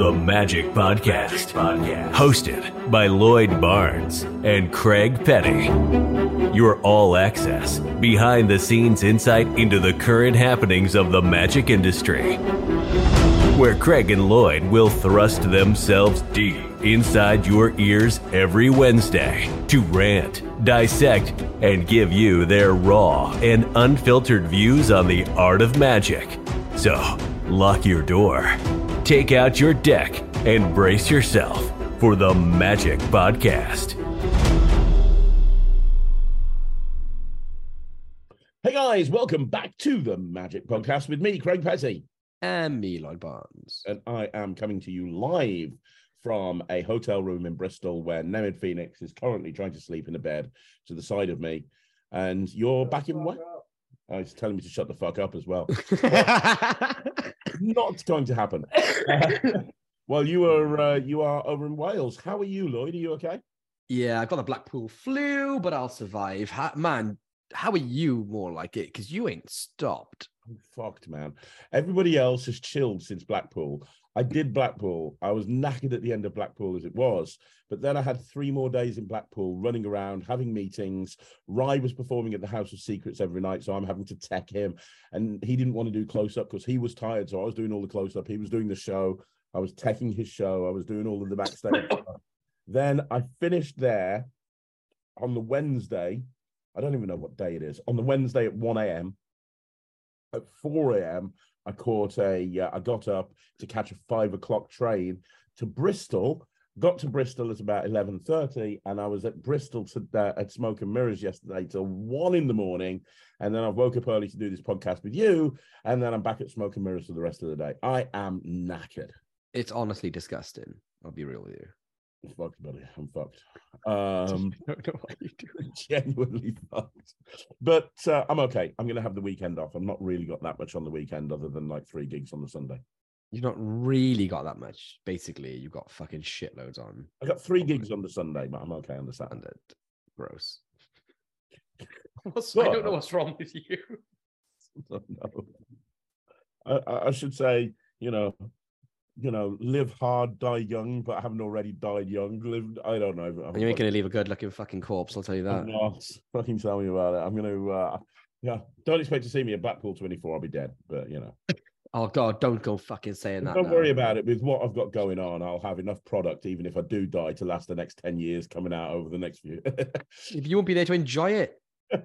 The Magic Podcast. Hosted by Lloyd Barnes and Craig Petty. Your all-access, behind-the-scenes insight into the current happenings of the magic industry. Where Craig and Lloyd will thrust themselves deep inside your ears every Wednesday to rant, dissect, and give you their raw and unfiltered views on the art of magic. So, lock your door, take out your deck, and brace yourself for the Magic Podcast. Hey guys, welcome back to the Magic Podcast with me, Craig Petty. And me, Lloyd Barnes. And I am coming to you live from a hotel room in Bristol where Nemid Phoenix is currently trying to sleep in a bed to the side of me. And you're back in what? Oh, he's telling me to shut the fuck up as well. Not going to happen. Well, you are over in Wales. How are you, Lloyd? Are you okay? Yeah, I got the Blackpool flu, but I'll survive. Man, how are you more like it? Because you ain't stopped. I'm fucked, man. Everybody else has chilled since Blackpool. I did Blackpool. I was knackered at the end of Blackpool as it was. But then I had 3 more days in Blackpool, running around, having meetings. Rye was performing at the House of Secrets every night, so I'm having to tech him. And he didn't want to do close-up because he was tired, so I was doing all the close-up. He was doing the show. I was teching his show. I was doing all of the backstage stuff. Then I finished there on the Wednesday. I don't even know what day it is. On the Wednesday at 1 a.m. At 4 a.m., I got up to catch a 5 o'clock train to Bristol. Got to Bristol at about 11:30, and I was at Bristol at Smoke and Mirrors yesterday till 1 in the morning. And then I woke up early to do this podcast with you, and then I'm back at Smoke and Mirrors for the rest of the day. I am knackered. It's honestly disgusting. I'll be real with you. I'm fucked, buddy. I'm fucked. I don't know what you're doing. Genuinely fucked. But I'm okay. I'm going to have the weekend off. I've not really got that much on the weekend other than like 3 gigs on the Sunday. You've not really got that much. Basically, you've got fucking shitloads on. I got 3 gigs on the Sunday, but I'm okay on the Saturday. Gross. I don't know what's wrong with you. I should say, live hard, die young, but I haven't already died young. I don't know. And you ain't going to leave a good-looking fucking corpse, I'll tell you that. I'm not. Fucking tell me about it. I'm going to, don't expect to see me at Blackpool 24. I'll be dead, but, Oh, God, don't go fucking saying that. Don't worry about it. With what I've got going on, I'll have enough product, even if I do die, to last the next 10 years coming out over the next few. You won't be there to enjoy it.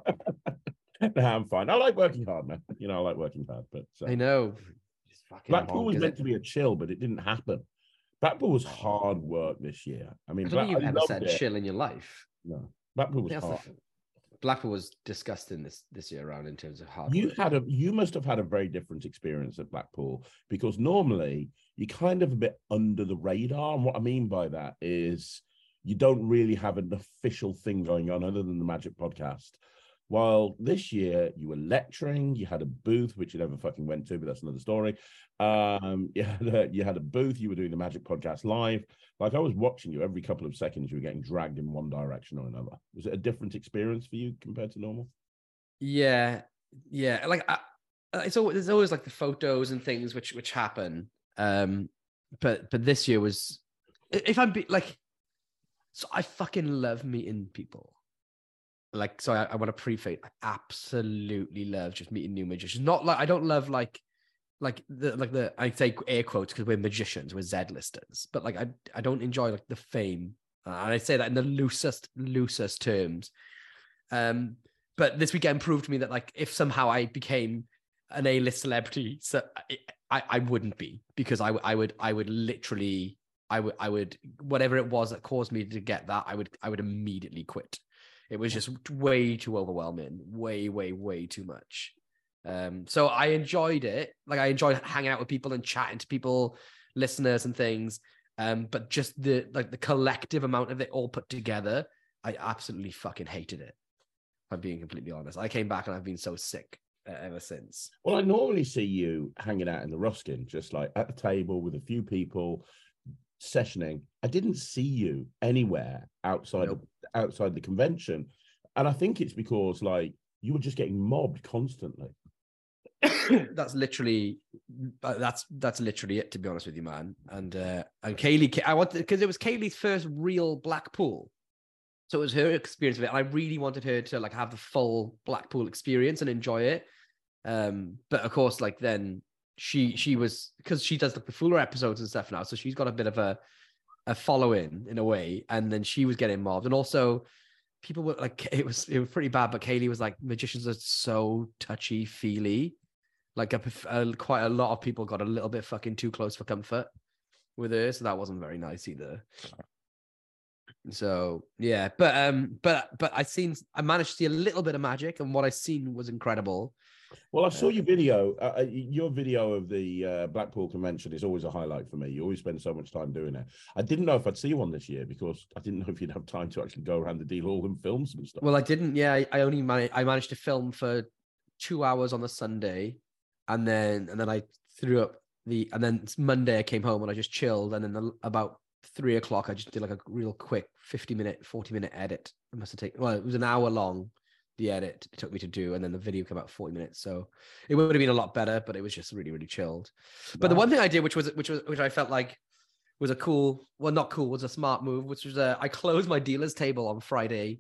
No, I'm fine. I like working hard, man. I like working hard, but I know. Blackpool was meant to be a chill, but it didn't happen. Blackpool was hard work this year. I mean, I don't think you've ever said chill in your life. No, Blackpool was hard. Blackpool was disgusting this year around in terms of hard work. You must have had a very different experience at Blackpool, because normally you're kind of a bit under the radar. And what I mean by that is you don't really have an official thing going on other than the Magic Podcast. While this year you were lecturing, you had a booth, which you never fucking went to, but that's another story. You had a booth, you were doing the Magic Podcast live. Like, I was watching you every couple of seconds, you were getting dragged in one direction or another. Was it a different experience for you compared to normal? Yeah. Like, there's always like the photos and things which happen. But this year was, if I'm so I fucking love meeting people. Like, so I want to preface, I absolutely love just meeting new magicians. Not like, I don't love like the I say air quotes because we're magicians, we're Z-listers, but like I don't enjoy like the fame, and I say that in the loosest terms. But this weekend proved to me that like if somehow I became an A-list celebrity, so I wouldn't be, because I would literally whatever it was that caused me to get that, I would immediately quit. It was just way too overwhelming, way too much. So I enjoyed it. Like, I enjoyed hanging out with people and chatting to people, listeners and things. But just the collective amount of it all put together, I absolutely fucking hated it. If I'm being completely honest. I came back and I've been so sick ever since. Well, I normally see you hanging out in the Ruskin, just like at the table with a few people, sessioning. I didn't see you anywhere outside the convention, and I think it's because like you were just getting mobbed constantly. that's literally it, to be honest with you, man. And Kaylee, I wanted, because it was Kaylee's first real Blackpool, so it was her experience of it, and I really wanted her to like have the full Blackpool experience and enjoy it. But of course, like then she was, because she does like the Fuller episodes and stuff now, so she's got a bit of a following in a way, and then she was getting mobbed, and also people were like, it was pretty bad. But Kaylee was like, magicians are so touchy feely. Like quite a lot of people got a little bit fucking too close for comfort with her, so that wasn't very nice either. So yeah, but I managed to see a little bit of magic, and what I seen was incredible. Well, I saw your video. Your video of the Blackpool convention is always a highlight for me. You always spend so much time doing it. I didn't know if I'd see one this year because I didn't know if you'd have time to actually go around the deal hall and film some stuff. Well, I didn't. Yeah, I managed to film for 2 hours on the Sunday, and then I threw up and then Monday I came home and I just chilled, and then about 3 o'clock I just did like a real quick 40-minute edit. It must have taken, well, it was an hour long, the edit it took me to do, and then the video came out 40 minutes, so it would have been a lot better, but it was just really, really chilled. But the one thing I did, which I felt like was a cool, well, not cool, was a smart move, which was I closed my dealer's table on Friday.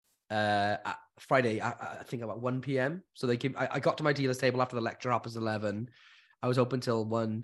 I think about 1 p.m. So I got to my dealer's table after the lecture happens 11. I was open till 1.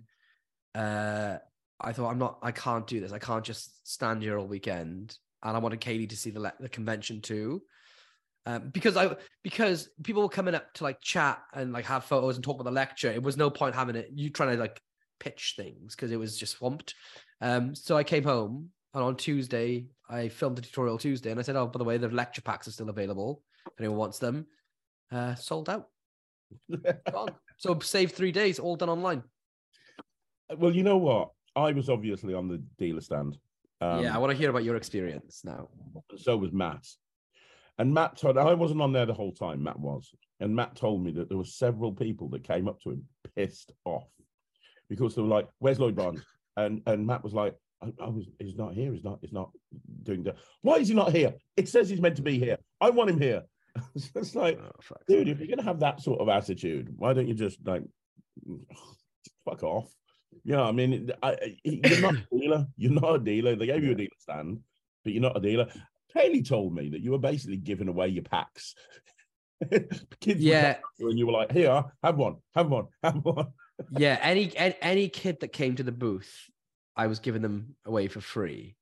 I thought, I can't do this. I can't just stand here all weekend. And I wanted Kaylee to see the convention too. Because people were coming up to like chat and like have photos and talk about the lecture. It was no point having you trying to like pitch things because it was just swamped. So I came home, and on Tuesday I filmed a tutorial Tuesday, and I said, oh, by the way, the lecture packs are still available. If anyone wants them. Sold out. So saved 3 days, all done online. Well, you know what? I was obviously on the dealer stand. Yeah, I want to hear about your experience now. So was Matt. And Matt told, I wasn't on there the whole time, Matt was. And Matt told me that there were several people that came up to him pissed off because they were like, where's Lloyd Barnes? And Matt was like, he's not here. He's not doing that. Why is he not here? It says he's meant to be here. I want him here. It's like, dude, if you're going to have that sort of attitude, why don't you just like, fuck off? You know, I mean, you're not a dealer. You're not a dealer. They gave you a dealer stand, but you're not a dealer. Kaylee told me that you were basically giving away your packs. Kids, yeah, and you were like, "Here, have one." Yeah, any kid that came to the booth, I was giving them away for free,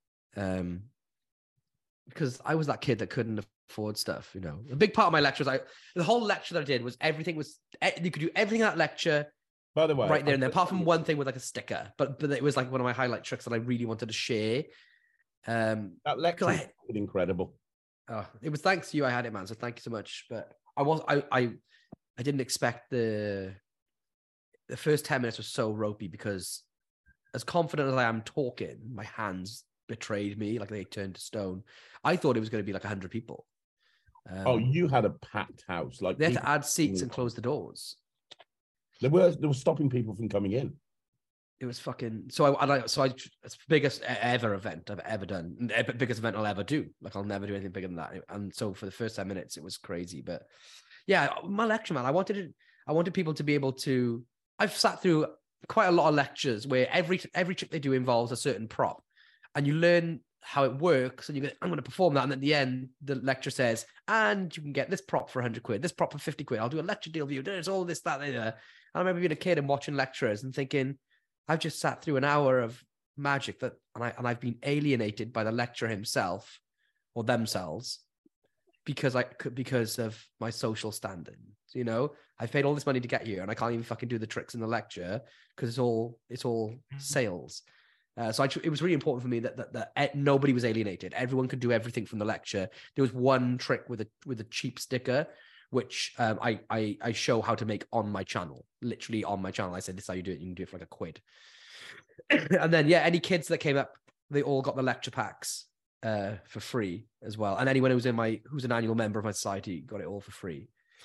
because I was that kid that couldn't afford stuff. You know, a big part of my lecture was the whole lecture that I did was you could do everything in that lecture. By the way, right there and there, apart from one thing with like a sticker, but it was like one of my highlight tricks that I really wanted to share. That lecture was incredible. Oh, it was thanks to you I had it, man. So thank you so much. But I didn't expect the first 10 minutes was so ropey because as confident as I am talking, my hands betrayed me, like they turned to stone. I thought it was going to be like 100 people. You had a packed house. Like they had to add seats and close the doors. They were stopping people from coming in. It was fucking it's the biggest ever event I've ever done, biggest event I'll ever do. Like I'll never do anything bigger than that. And so for the first 10 minutes, it was crazy. But yeah, my lecture, man, I wanted people to be able to. I've sat through quite a lot of lectures where every trick they do involves a certain prop, and you learn how it works, and you go, I'm going to perform that, and at the end, the lecture says, and you can get this prop for 100 quid, this prop for 50 quid. I'll do a lecture deal for you. There's all this, that, there. I remember being a kid and watching lecturers and thinking, I've just sat through an hour of magic and I've been alienated by the lecturer himself or themselves because of my social standing. You know, I've paid all this money to get here and I can't even fucking do the tricks in the lecture because it's all sales. So it was really important for me that nobody was alienated. Everyone could do everything from the lecture. There was one trick with a cheap sticker, which I show how to make on my channel, literally on my channel. I said, this is how you do it. You can do it for like £1. And then, yeah, any kids that came up, they all got the lecture packs for free as well. And anyone who's an annual member of my society got it all for free.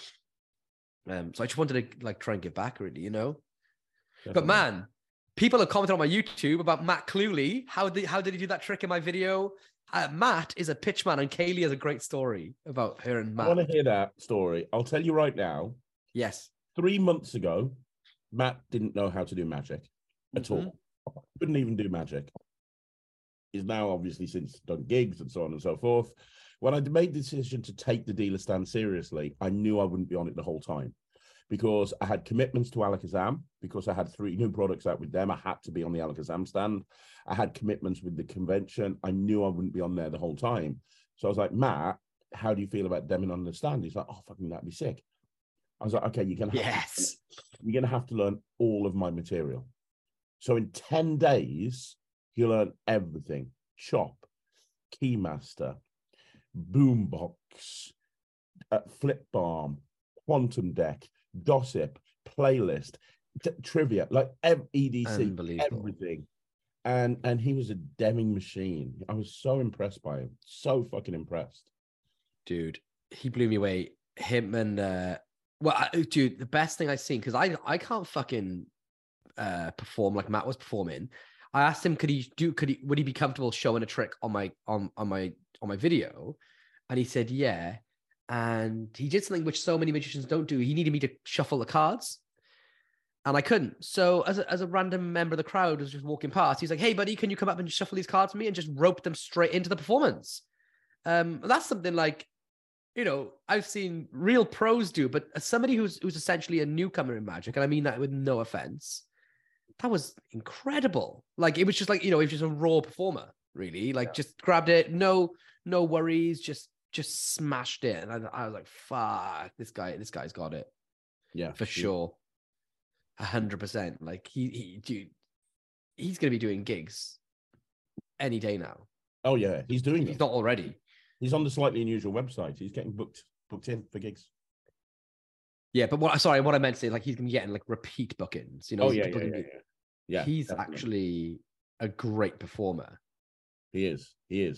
So I just wanted to like try and give back, really, you know. Definitely. But man, people have commented on my YouTube about Matt Cluley. How did he do that trick in my video? Matt is a pitchman, and Kaylee has a great story about her and Matt. I want to hear that story. I'll tell you right now. Yes. 3 months ago, Matt didn't know how to do magic at all. Couldn't even do magic. He's now obviously since done gigs and so on and so forth. When I made the decision to take the dealer stand seriously, I knew I wouldn't be on it the whole time because I had commitments to Alakazam, because I had 3 new products out with them. I had to be on the Alakazam stand. I had commitments with the convention. I knew I wouldn't be on there the whole time. So I was like, Matt, how do you feel about Demon on the stand? He's like, oh, fucking, that'd be sick. I was like, okay, you're gonna have to learn all of my material. So in 10 days, you learn everything: Chop, Keymaster, Boombox, Flip Balm, Quantum Deck, Gossip, Playlist, Trivia, like EDC, everything. And he was a Deming machine. I was so impressed by him. So fucking impressed. Dude, he blew me away. Him and dude, the best thing I've seen, because I can't fucking perform like Matt was performing. I asked him, would he be comfortable showing a trick on my video? And he said, yeah. And he did something which so many magicians don't do. He needed me to shuffle the cards, and I couldn't. So as a random member of the crowd was just walking past, he's like, hey buddy, can you come up and shuffle these cards for me? And just rope them straight into the performance. That's something like, you know, I've seen real pros do, but as somebody who's essentially a newcomer in Magic, and I mean that with no offense, that was incredible. Like, it was just like, you know, it was just a raw performer, really. Like, just grabbed it, no worries, just smashed it. And I was like, fuck, this guy's got it. Yeah, for sure. 100%. Like, dude, he's gonna be doing gigs any day now. Oh yeah, he's doing it. He's not already. He's on the Slightly Unusual website. He's getting booked in for gigs. Yeah, but what I meant to say, like, he's gonna be getting like repeat bookings. You know? Yeah. He's definitely. Actually a great performer. He is.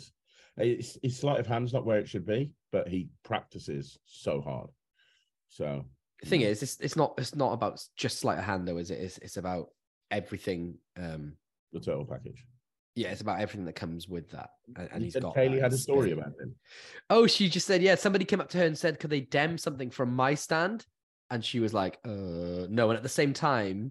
His sleight of hand's not where it should be, but he practices so hard. So the thing is, it's not about just sleight of hand though, is it? It's about everything. The total package. Yeah, it's about everything that comes with that. And he's got. Kaylee had a story about him. Oh, she just said, yeah, somebody came up to her and said, could they dem something from my stand? And she was like, no. And at the same time,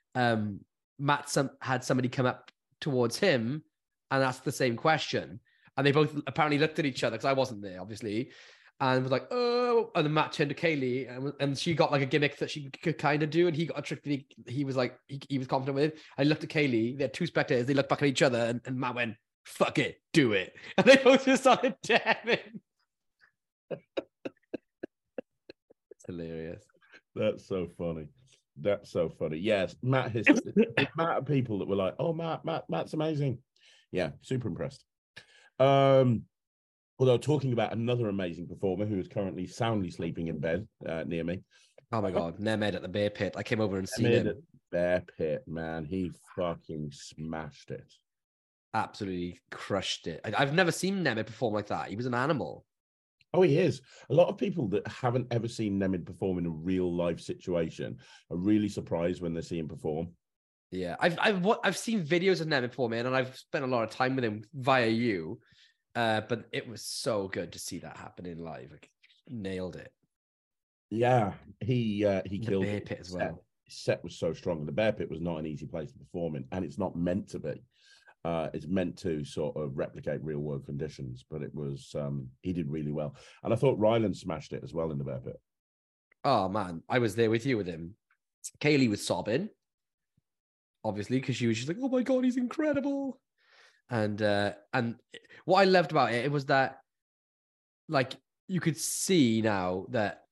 Matt had somebody come up towards him and ask the same question. And they both apparently looked at each other, because I wasn't there, obviously, and was like, oh. And then Matt turned to Kaylee, and she got like a gimmick that she could kind of do. And he got a trick that he was like, he was confident with. I looked at Kaylee, they had 2 spectators, they looked back at each other, and Matt went, fuck it, do it. And they both just started dabbing. It's hilarious. That's so funny. Yes, Matt has the amount of people that were like, oh, Matt's amazing. Yeah, super impressed. Although talking about another amazing performer who is currently soundly sleeping in bed near me. Oh my God, Nemed at the Bear Pit. I came over and seen him. At the Bear Pit, man, he fucking smashed it. Absolutely crushed it. I've never seen Nemed perform like that. He was an animal. Oh, he is. A lot of people that haven't ever seen Nemid perform in a real life situation are really surprised when they see him perform. Yeah, I've seen videos of Nemid performing, and I've spent a lot of time with him via you. But it was so good to see that happen in live. Like, he nailed it. Yeah, he killed the Bear Pit as well. His set was so strong. The Bear Pit was not an easy place to perform in, and it's not meant to be. It's meant to sort of replicate real world conditions, but it was he did really well. And I thought Ryland smashed it as well in the Bear Pit. Oh man, I was there with you with him. Kaylee was sobbing, obviously, because she was just like, oh my God, he's incredible. And what I loved about it was that, like, you could see now that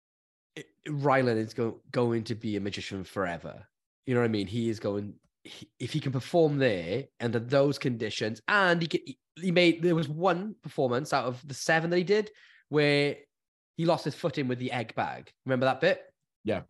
Ryland is going to be a magician forever. You know what I mean? He is going, if he can perform there under those conditions, and there was one performance out of the 7 that he did where he lost his footing with the egg bag. Remember that bit? Yeah.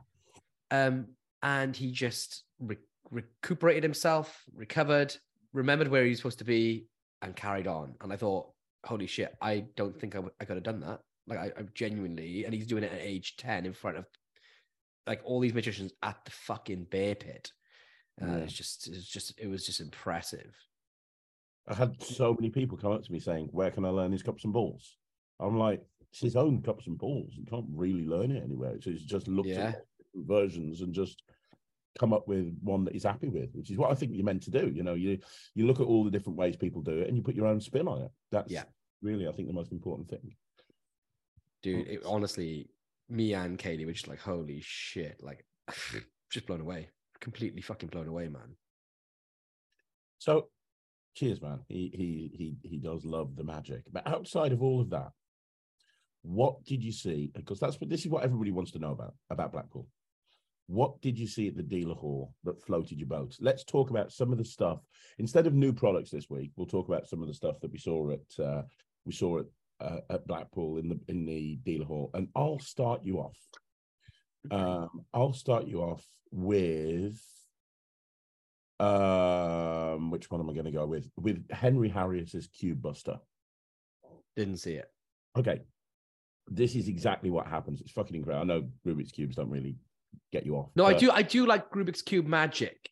And he just recuperated himself, recovered, remembered where he was supposed to be, and carried on. And I thought, holy shit, I don't think I could have done that. Like, I genuinely, and he's doing it at age 10 in front of like all these magicians at the fucking Bear Pit. It was just impressive. I had so many people come up to me saying, where can I learn his cups and balls? I'm like, it's his own cups and balls. You can't really learn it anywhere. So it's just looked at. versions and just come up with one that he's happy with, which is what I think you're meant to do. You know, you look at all the different ways people do it and you put your own spin on it. That's really, I think, the most important thing. Dude, honestly, me and Katie were just like, holy shit, like just blown away, completely fucking blown away, man. So cheers, man. He does love the magic. But outside of all of that, what did you see? Because this is what everybody wants to know about Blackpool. What did you see at the dealer hall that floated your boat? Let's talk about some of the stuff. Instead of new products this week, we'll talk about some of the stuff that we saw at Blackpool in the dealer hall. And I'll start you off. With which one am I going to go with? With Henry Harriot's Cube Buster. Didn't see it. Okay. This is exactly what happens. It's fucking incredible. I know Rubik's Cubes don't really get you off. No, but I do like Rubik's Cube Magic.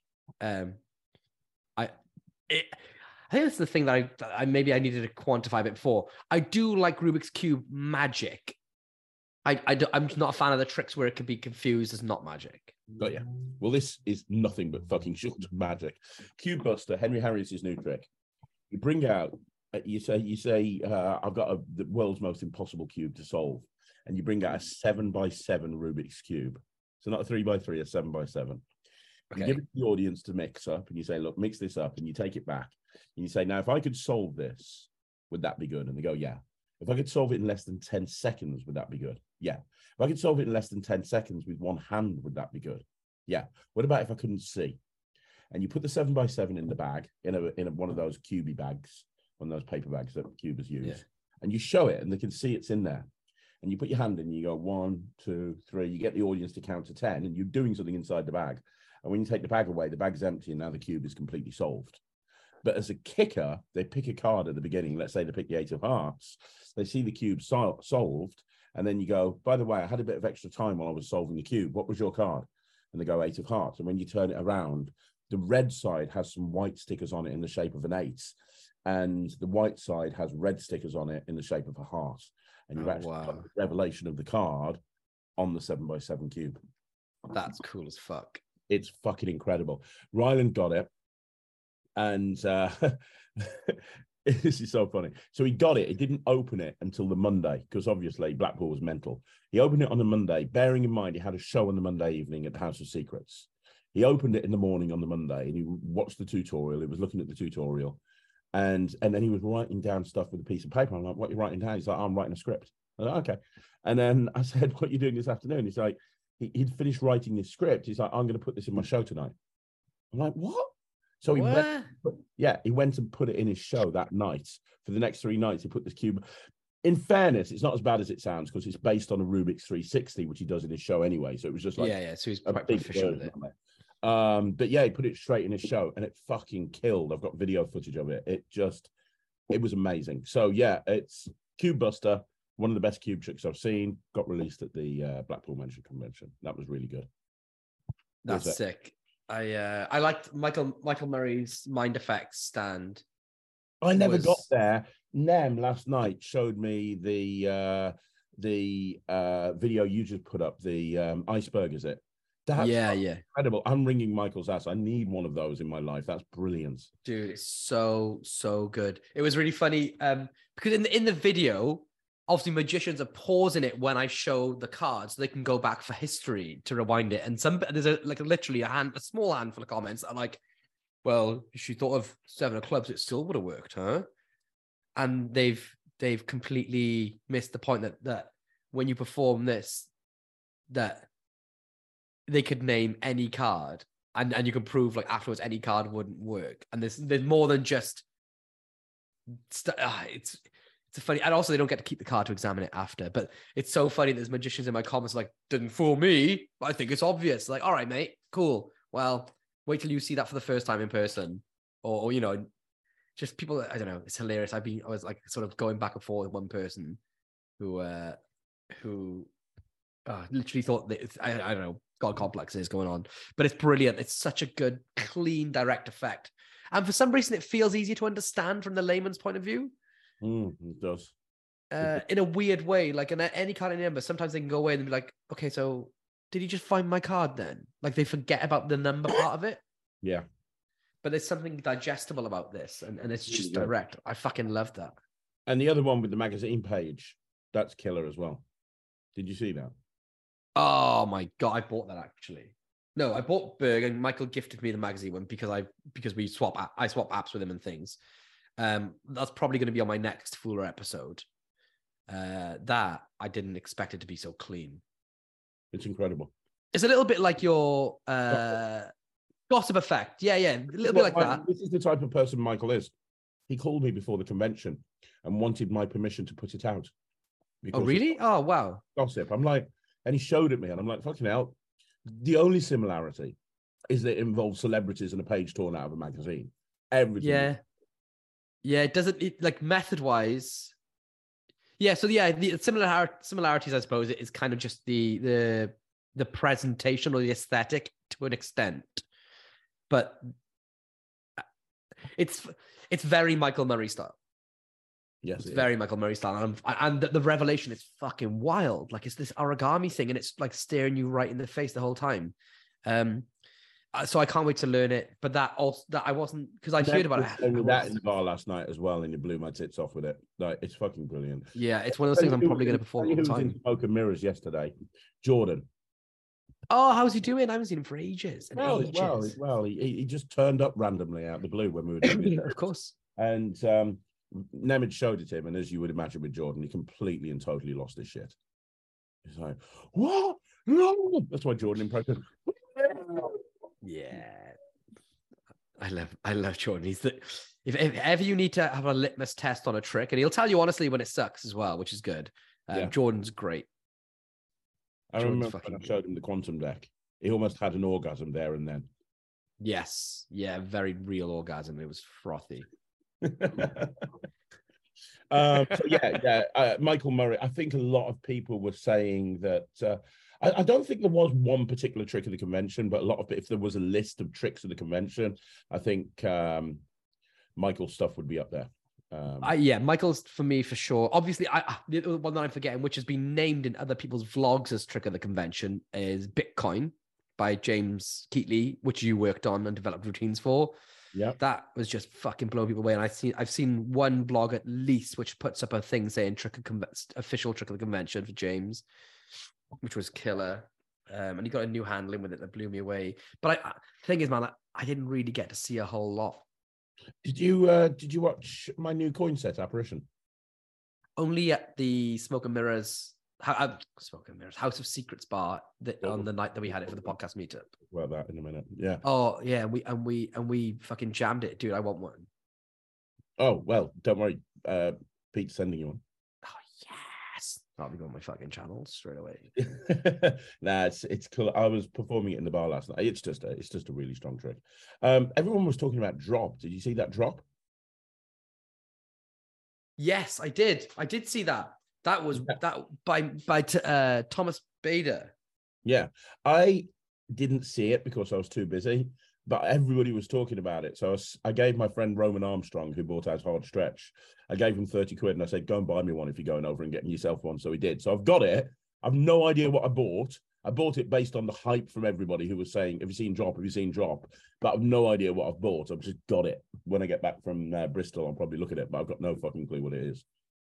I think that's the thing that I maybe I needed to quantify a bit before. I do like Rubik's Cube Magic. I'm not a fan of the tricks where it can be confused as not magic. Oh yeah. Well, this is nothing but fucking short magic. Cube Buster, Henry Harriot's new trick. You bring out, you say, I've got the world's most impossible cube to solve, and you bring out a 7x7 Rubik's cube. So not a 3x3, a 7x7. Okay. You give it to the audience to mix up, and you say, look, mix this up, and you take it back. And you say, now, if I could solve this, would that be good? And they go, yeah. If I could solve it in less than 10 seconds, would that be good? Yeah. If I could solve it in less than 10 seconds with one hand, would that be good? Yeah. What about if I couldn't see? And you put the 7x7 in the bag, in one of those cubey bags, one of those paper bags that cubers use, and you show it, and they can see it's in there. And you put your hand in, and you go 1, 2, 3. You get the audience to count to 10, and you're doing something inside the bag. And when you take the bag away, the bag's empty, and now the cube is completely solved. But as a kicker, they pick a card at the beginning. Let's say they pick the 8 of hearts. They see the cube solved, and then you go, by the way, I had a bit of extra time while I was solving the cube. What was your card? And they go 8 of hearts. And when you turn it around, the red side has some white stickers on it in the shape of an 8, and the white side has red stickers on it in the shape of a heart. And you've actually got the revelation of the card on the 7x7 cube. That's cool as fuck. It's fucking incredible. Ryland got it. And this is so funny. So he got it. He didn't open it until the Monday because obviously Blackpool was mental. He opened it on the Monday, bearing in mind he had a show on the Monday evening at the House of Secrets. He opened it in the morning on the Monday and he watched the tutorial. He was looking at the tutorial. And then he was writing down stuff with a piece of paper. I'm like, what are you writing down? He's like, I'm writing a script. I'm like, okay. And then I said, what are you doing this afternoon? He's like, he'd finished writing this script. He's like, I'm going to put this in my show tonight. I'm like, what? So he went and put it in his show that night. For the next 3 nights, he put this cube. In fairness, it's not as bad as it sounds because it's based on a Rubik's 360, which he does in his show anyway. So it was just like so he's quite proficient with it. But yeah, he put it straight in his show and it fucking killed. I've got video footage of it. It was amazing. So yeah, it's Cube Buster, one of the best cube tricks I've seen. Got released at the Blackpool Magic Convention. That was really good. That's sick. I liked Michael Murray's Mind Effects stand. I never got there. Nem last night showed me the video you just put up, the iceberg, is it? That's incredible. I'm ringing Michael's ass. I need one of those in my life. That's brilliant. Dude, it's so good. It was really funny because in the video, obviously magicians are pausing it when I show the cards so they can go back for history to rewind it. And there's literally a small handful of comments that are like, well, if she thought of 7 of clubs, it still would have worked, huh? And they've completely missed the point that when you perform this, that they could name any card and you can prove like afterwards any card wouldn't work. And there's more than just it's funny. And also they don't get to keep the card to examine it after, but it's so funny. There's magicians in my comments like, didn't fool me. I think it's obvious. Like, all right, mate, cool. Well, wait till you see that for the first time in person or just people. I don't know. It's hilarious. I was like sort of going back and forth with one person who literally thought that I don't know, God complexes going on, but it's brilliant. It's such a good, clean, direct effect. And for some reason, it feels easier to understand from the layman's point of view. It does. In a weird way, like in any kind of number, sometimes they can go away and be like, okay, so did he just find my card then? Like they forget about the number part of it. Yeah. But there's something digestible about this, and it's just Yeah. direct. I fucking love that. And the other one with the magazine page, that's killer as well. Did you see that? Oh my God, I bought that actually. No, I bought Berg and Michael gifted me the magazine one because I swap apps with him and things. That's probably going to be on my next Fuller episode. That I didn't expect it to be so clean. It's incredible. It's a little bit like your Gossip Effect. Yeah, a little bit like that. This is the type of person Michael is. He called me before the convention and wanted my permission to put it out. Oh, really? Oh, wow. Gossip. I'm like, and he showed it me, and I'm like, fucking hell. The only similarity is that it involves celebrities and a page torn out of a magazine. Everything. Yeah. Yeah, it doesn't, like method-wise. Yeah, so yeah, the similarities, I suppose, is kind of just the presentation or the aesthetic to an extent. But it's very Michael Murray style. Yes, it's very Michael Murray style, and the revelation is fucking wild. Like it's this origami thing, and it's like staring you right in the face the whole time. So I can't wait to learn it. But that I wasn't, because I'd heard about it. That in the bar last night as well, and you blew my tits off with it. Like it's fucking brilliant. Yeah, it's one of those things I'm probably going to perform all the time. In Smoke and Mirrors yesterday, Jordan. Oh, how's he doing? I haven't seen him for ages. Well, he just turned up randomly out of the blue when we were doing it. Of course. And Nemeth showed it to him, and as you would imagine with Jordan, he completely and totally lost his shit. He's like, "What? No!" That's why Jordan impression. Yeah, I love Jordan. He's if ever you need to have a litmus test on a trick, and he'll tell you honestly when it sucks as well, which is good. Jordan's great. I remember when I showed him the quantum deck. He almost had an orgasm there and then. Yes, yeah, very real orgasm. It was frothy. Michael Murray. I think a lot of people were saying that. I don't think there was one particular trick of the convention, but a lot of, if there was a list of tricks of the convention, I think Michael's stuff would be up there. Michael's for me for sure. Obviously, the one that I'm forgetting, which has been named in other people's vlogs as trick of the convention, is Bitcoin by James Keatley, which you worked on and developed routines for. Yeah, that was just fucking blowing people away. And I've seen one blog at least which puts up a thing saying official trick of the convention for James, which was killer. And he got a new handling with it that blew me away. But the thing is, man, I didn't really get to see a whole lot. Did you watch my new coin set, Apparition? Only at the Smoke and Mirrors House of Secrets bar on the night that we had it for the podcast meetup. Well, that in a minute, yeah. Oh yeah, we fucking jammed it, dude. I want one. Oh well, don't worry. Pete's sending you one. Oh yes, that'll be on my fucking channel straight away. Nah, it's cool. I was performing it in the bar last night. It's just a really strong trick. Everyone was talking about drop. Did you see that drop? Yes, I did. I did see that. That was that by Thomas Bader. Yeah, I didn't see it because I was too busy, but everybody was talking about it. So I gave my friend Roman Armstrong, who bought out Hard Stretch, I gave him 30 quid and I said, go and buy me one if you're going over and getting yourself one. So he did. So I've got it. I've no idea what I bought. I bought it based on the hype from everybody who was saying, have you seen drop? Have you seen drop? But I've no idea what I've bought. I've just got it. When I get back from Bristol, I'll probably look at it, but I've got no fucking clue what it is.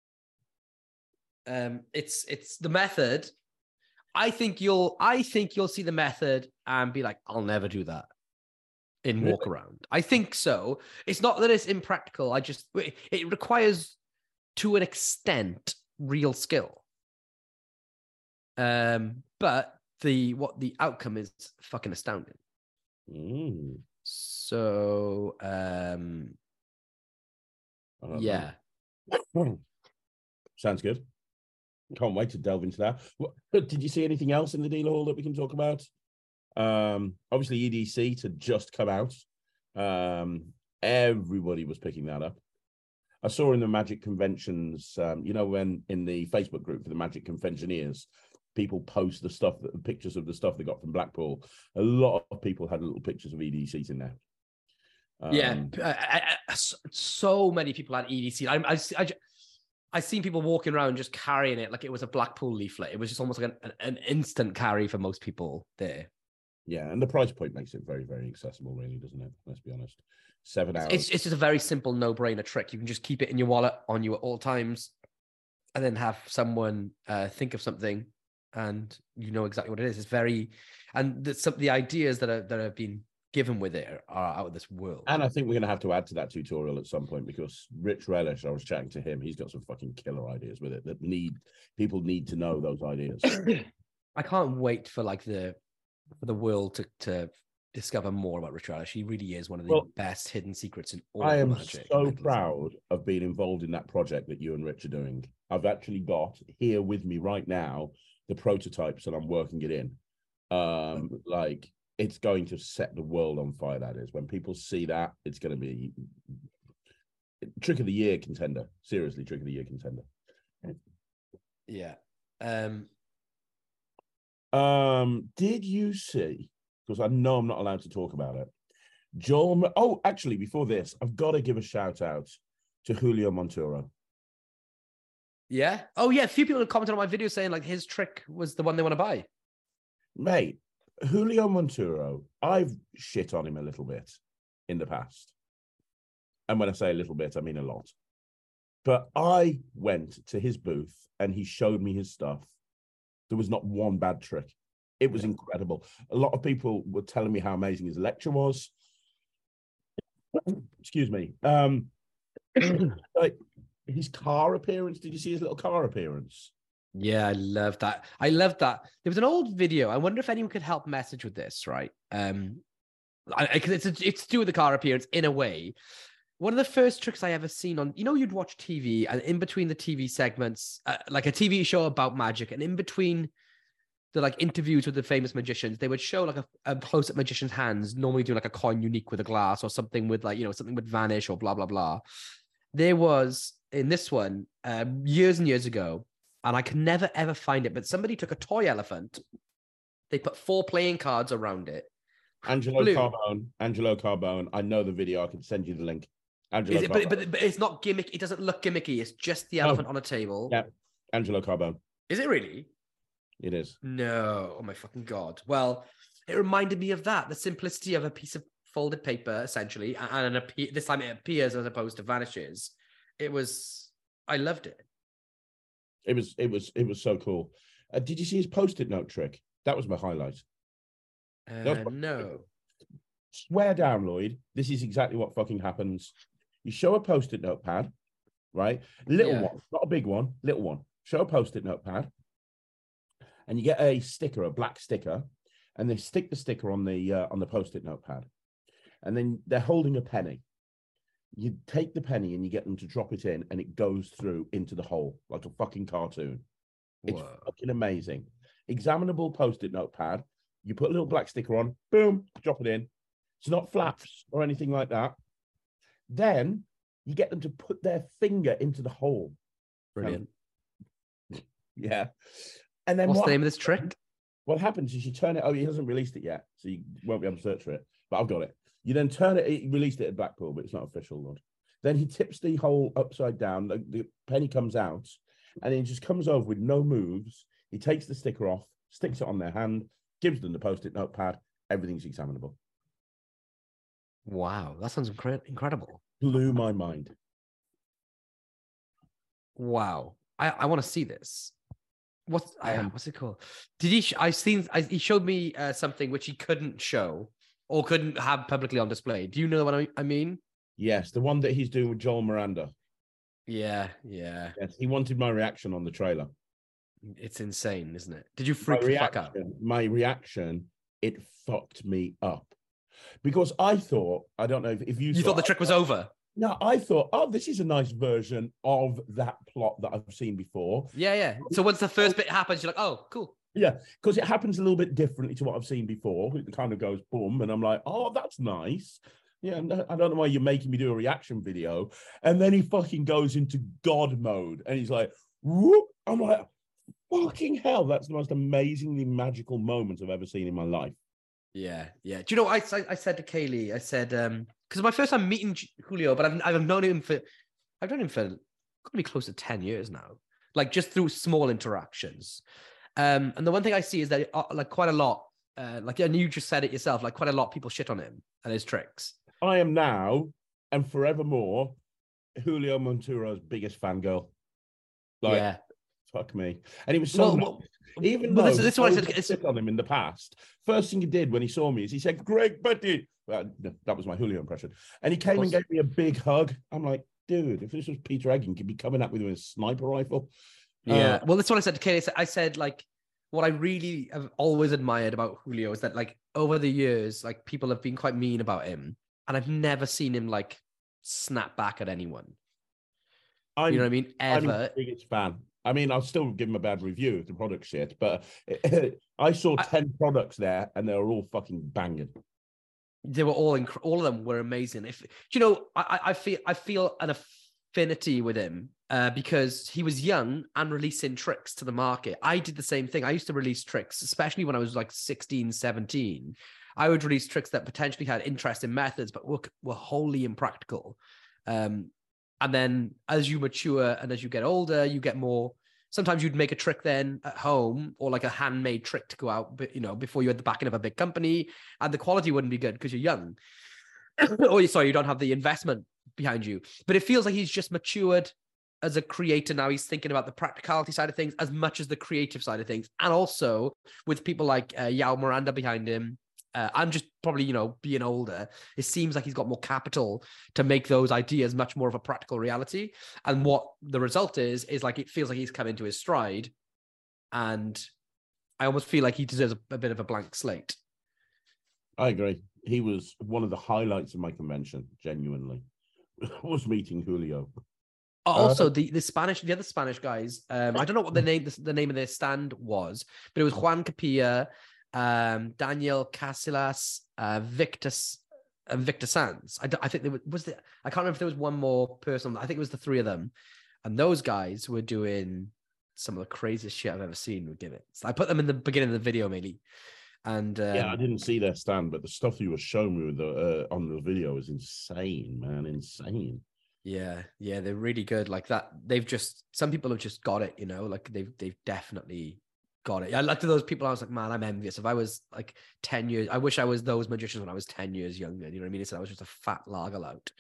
It's the method. I think you'll see the method and be like, I'll never do that in walk around. I think so. It's not that it's impractical. It requires to an extent real skill. But the outcome is fucking astounding. So yeah. Sounds good. Can't wait to delve into that. Did you see anything else in the dealer hall that we can talk about? Obviously, EDC had just come out. Everybody was picking that up. I saw in the Magic conventions, when in the Facebook group for the Magic Conventioneers, people post the pictures of the stuff they got from Blackpool. A lot of people had little pictures of EDCs in there. So many people had EDC. I seen people walking around just carrying it like it was a Blackpool leaflet. It was just almost like an instant carry for most people there. Yeah, and the price point makes it very, very accessible, really, doesn't it? Let's be honest. 7 hours. It's just a very simple no-brainer trick. You can just keep it in your wallet on you at all times, and then have someone think of something, and you know exactly what it is. It's very, and the ideas that have been given with it are out of this world. And I think we're going to have to add to that tutorial at some point, because Rich Relish, I was chatting to him, he's got some fucking killer ideas with it that people need to know those ideas. I can't wait for like the world to discover more about Rich Relish. He really is one of the best hidden secrets in all I am magic. so proud of being involved in that project that you and Rich are doing. I've actually got here with me right now the prototypes, and I'm working it in. Like, it's going to set the world on fire. That is, when people see that, it's going to be trick of the year contender. Seriously, trick of the year contender. Yeah. Did you see? Because I know I'm not allowed to talk about it. Oh, actually, before this, I've got to give a shout out to Julio Monturo. Yeah. Oh, yeah. A few people have commented on my video saying like his trick was the one they want to buy. Mate, Julio Monturo, I've shit on him a little bit in the past. And when I say a little bit, I mean a lot. But I went to his booth and he showed me his stuff. There was not one bad trick. It was incredible. A lot of people were telling me how amazing his lecture was. Excuse me. Like his car appearance. Did you see his little car appearance? Yeah, I love that. I love that. There was an old video. I wonder if anyone could help message with this, right? Because it's to do with the car appearance in a way. One of the first tricks I ever seen on, you'd watch TV, and in between the TV segments, like a TV show about magic, and in between the like interviews with the famous magicians, they would show like a close-up magician's hands, normally doing like a coin unique with a glass or something with like, something would vanish or blah, blah, blah. There was in this one years and years ago, and I could never, ever find it, but somebody took a toy elephant. They put 4 playing cards around it. Angelo Carbone. I know the video. I can send you the link. But it's not gimmick. It doesn't look gimmicky. It's just the elephant on a table. Yeah, Angelo Carbone. Is it really? It is. No. Oh my fucking God. Well, it reminded me of that. The simplicity of a piece of folded paper, essentially, and this time it appears as opposed to vanishes. I loved it. It was so cool. Did you see his Post-it note trick? That was my highlight. No. Swear down, Lloyd. This is exactly what fucking happens. You show a Post-it notepad, right? Little one, not a big one, little one. Show a Post-it notepad, and you get a sticker, a black sticker, and they stick the sticker on the Post-it notepad, and then they're holding a penny. You take the penny and you get them to drop it in, and it goes through into the hole like a fucking cartoon. It's fucking amazing. Examinable Post-it notepad. You put a little black sticker on, boom, drop it in. It's not flaps or anything like that. Then you get them to put their finger into the hole. Brilliant. Yeah. And then what's the name of this trick? What happens is you turn it. Oh, he hasn't released it yet, so you won't be able to search for it. But I've got it. You then turn it. He released it at Blackpool, but it's not official, Lord. Then he tips the hole upside down. The penny comes out, and he just comes over with no moves. He takes the sticker off, sticks it on their hand, gives them the Post-it notepad. Everything's examinable. Wow, that sounds incredible. Blew my mind. Wow, I want to see this. What's it called? Did he? He showed me something which he couldn't show or couldn't have publicly on display. Do you know what I mean? Yes, the one that he's doing with Joel Miranda. Yeah. Yes, he wanted my reaction on the trailer. It's insane, isn't it? Did you freak the fuck out? My reaction, it fucked me up. Because I thought, I don't know if you thought the trick was over. No, I thought, oh, this is a nice version of that plot that I've seen before. Yeah. So once the first bit happens, you're like, oh, cool. Yeah, because it happens a little bit differently to what I've seen before. It kind of goes boom, and I'm like, oh, that's nice. Yeah, I don't know why you're making me do a reaction video. And then he fucking goes into God mode, and he's like, whoop. I'm like, fucking hell, that's the most amazingly magical moment I've ever seen in my life. Yeah. Do you know what I said to Kaylee? I said, because my first time meeting Julio, but I've known him for to be close to 10 years now, like just through small interactions. And the one thing I see is that like quite a lot, like, and you just said it yourself, like quite a lot of people shit on him and his tricks. I am now and forevermore Julio Monturo's biggest fangirl. Like, yeah. Fuck me. And he was so nice. Even though this is what I said. Shit on him in the past, first thing he did when he saw me is he said, "Greg Petty." Well, that was my Julio impression. And he came and gave me a big hug. I'm like, dude, if this was Peter Eggin, he'd be coming at me with a sniper rifle. Yeah. Well, that's what I said to Katie. I said, like, what I really have always admired about Julio is that, like, over the years, like, people have been quite mean about him. And I've never seen him, like, snap back at anyone. You know what I mean? Ever. I'm the biggest fan. I mean, I'll still give him a bad review if the product shit, but I saw 10 products there and they were all fucking banging. They were all of them were amazing. If you know, I feel an affinity with him because he was young and releasing tricks to the market. I did the same thing. I used to release tricks, especially when I was like 16, 17. I would release tricks that potentially had interesting methods, but were wholly impractical. And then as you mature and as you get older, you get more. Sometimes you'd make a trick then at home or like a handmade trick to go out, but, you know, before you had the backing of a big company, and the quality wouldn't be good because you're young. Or sorry, you don't have the investment behind you. But it feels like he's just matured as a creator now. He's thinking about the practicality side of things as much as the creative side of things. And also with people like Yao Miranda behind him, and just probably, you know, being older, it seems like he's got more capital to make those ideas much more of a practical reality. And what the result is like, it feels like he's come into his stride, and I almost feel like he deserves a bit of a blank slate. I agree. He was one of the highlights of my convention, genuinely. was meeting Julio. Also, the other Spanish guys, I don't know what the name of their stand was, but it was Juan Capilla, Daniel Casillas, Victor Sanz. I think there was I can't remember if there was one more person. I think it was the three of them, and those guys were doing some of the craziest shit I've ever seen with gimmicks. I put them in the beginning of the video, mainly. And yeah, I didn't see their stand, but the stuff you were showing me with on the video is insane, man, insane. Yeah, they're really good. Like that, some people have just got it, you know, like they've definitely got it. I like to those people. I was like, man, I'm envious. If I was like 10 years, I wish I was those magicians when I was 10 years younger. You know what I mean? So I was just a fat lager lout.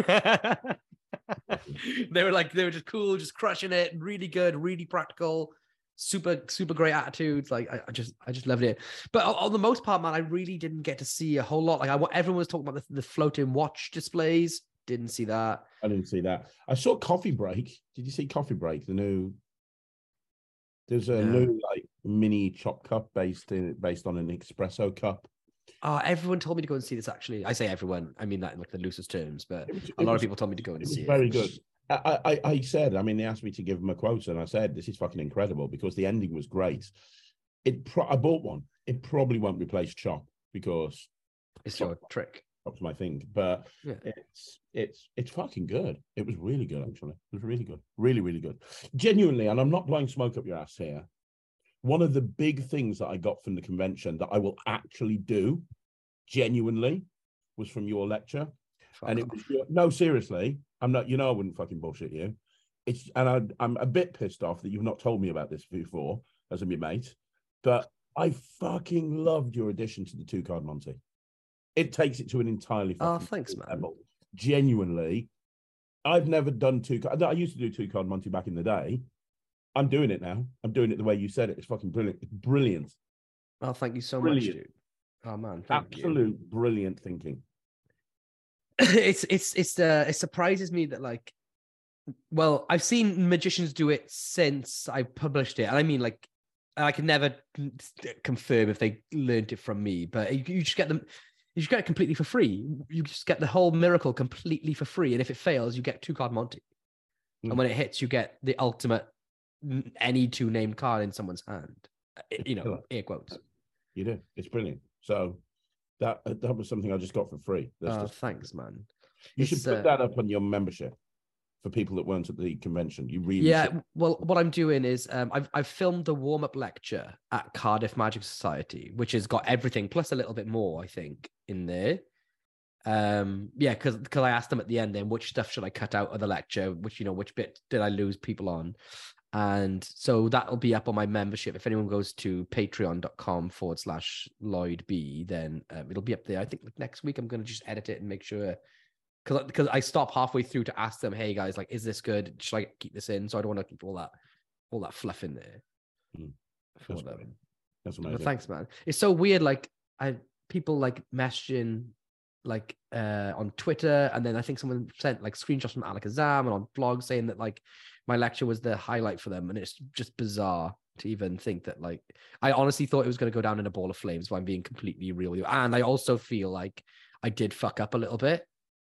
They were just cool, just crushing it, really good, really practical, super great attitudes. Like I just loved it. But on the most part, man, I really didn't get to see a whole lot. Like everyone was talking about the floating watch displays. Didn't see that. I didn't see that. I saw Coffee Break. Did you see Coffee Break? There's a new like mini chop cup based on an espresso cup. Everyone told me to go and see this. Actually, I say everyone, I mean that in like the loosest terms, but a lot of people told me to go and see it. Very good. I said, I mean, they asked me to give them a quote, and I said, this is fucking incredible because the ending was great. I bought one. It probably won't replace Chop because it's your trick. Chop's my thing, but yeah. It's fucking good. It was really good, actually. It was really good. Really, really good. Genuinely, and I'm not blowing smoke up your ass here. One of the big things that I got from the convention that I will actually do, genuinely, was from your lecture. It was no, seriously, I'm not. You know, I wouldn't fucking bullshit you. I'm a bit pissed off that you've not told me about this before as a mate, but I fucking loved your addition to the 2-card Monty. It takes it to an entirely thanks, man. level. Genuinely, I've never done 2-card. I used to do 2-card Monty back in the day. I'm doing it now. I'm doing it the way you said it. It's fucking brilliant. It's brilliant. Oh, thank you so much, dude. Oh man, absolute brilliant thinking. It surprises me that, like, well, I've seen magicians do it since I published it, and I mean, like, I can never confirm if they learned it from me, but you just get them. You just get it completely for free. You just get the whole miracle completely for free, and if it fails, you get 2-card Monty, and when it hits, you get the ultimate any 2 named card in someone's hand. You know, air quotes. You do. It's brilliant. So that was something I just got for free. Thanks, man. You should put that up on your membership for people that weren't at the convention. You really should. Well, what I'm doing is I've filmed the warm-up lecture at Cardiff Magic Society, which has got everything plus a little bit more, I think, in there. Yeah, because I asked them at the end then which stuff should I cut out of the lecture, which bit did I lose people on. And so that'll be up on my membership. If anyone goes to patreon.com/LloydB, then it'll be up there. I think next week I'm going to just edit it and make sure, because I stop halfway through to ask them, hey guys, like, is this good? Should I keep this in? So I don't want to keep all that fluff in there. That's amazing. But thanks, man. It's so weird. Like people like messaging like on Twitter, and then I think someone sent like screenshots from Alakazam and on blogs saying that like my lecture was the highlight for them, and it's just bizarre to even think that. Like, I honestly thought it was going to go down in a ball of flames, but I'm being completely real with you. And I also feel like I did fuck up a little bit,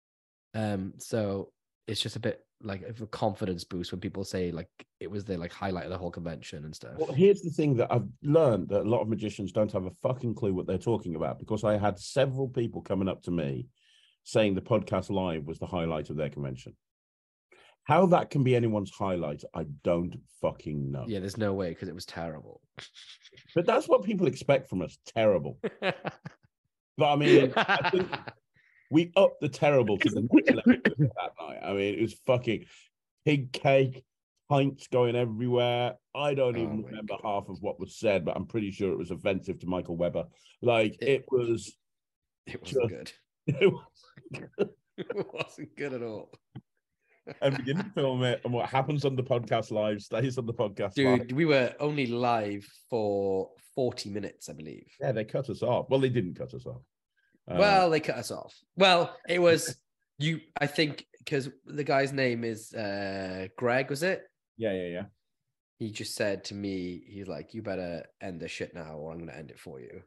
so it's just a bit like a confidence boost when people say like it was the like highlight of the whole convention and stuff. Well, here's the thing that I've learned, that a lot of magicians don't have a fucking clue what they're talking about, because I had several people coming up to me saying the podcast live was the highlight of their convention. How that can be anyone's highlight, I don't fucking know. Yeah, there's no way, because it was terrible. But that's what people expect from us, terrible. But I mean, I think we upped the terrible to the next level that night. I mean, it was fucking pig cake, pints going everywhere. I don't even remember half of what was said, but I'm pretty sure it was offensive to Michael Webber. Like, it wasn't good. It wasn't good. It wasn't good at all. And we didn't film it, and what happens on the podcast live stays on the podcast Dude, live. we were only live for 40 minutes, I believe. Yeah, they cut us off. Well, they didn't cut us off. Well, they cut us off. Well, it was you, I think, because the guy's name is Greg, was it? Yeah. He just said to me, he's like, you better end this shit now, or I'm going to end it for you.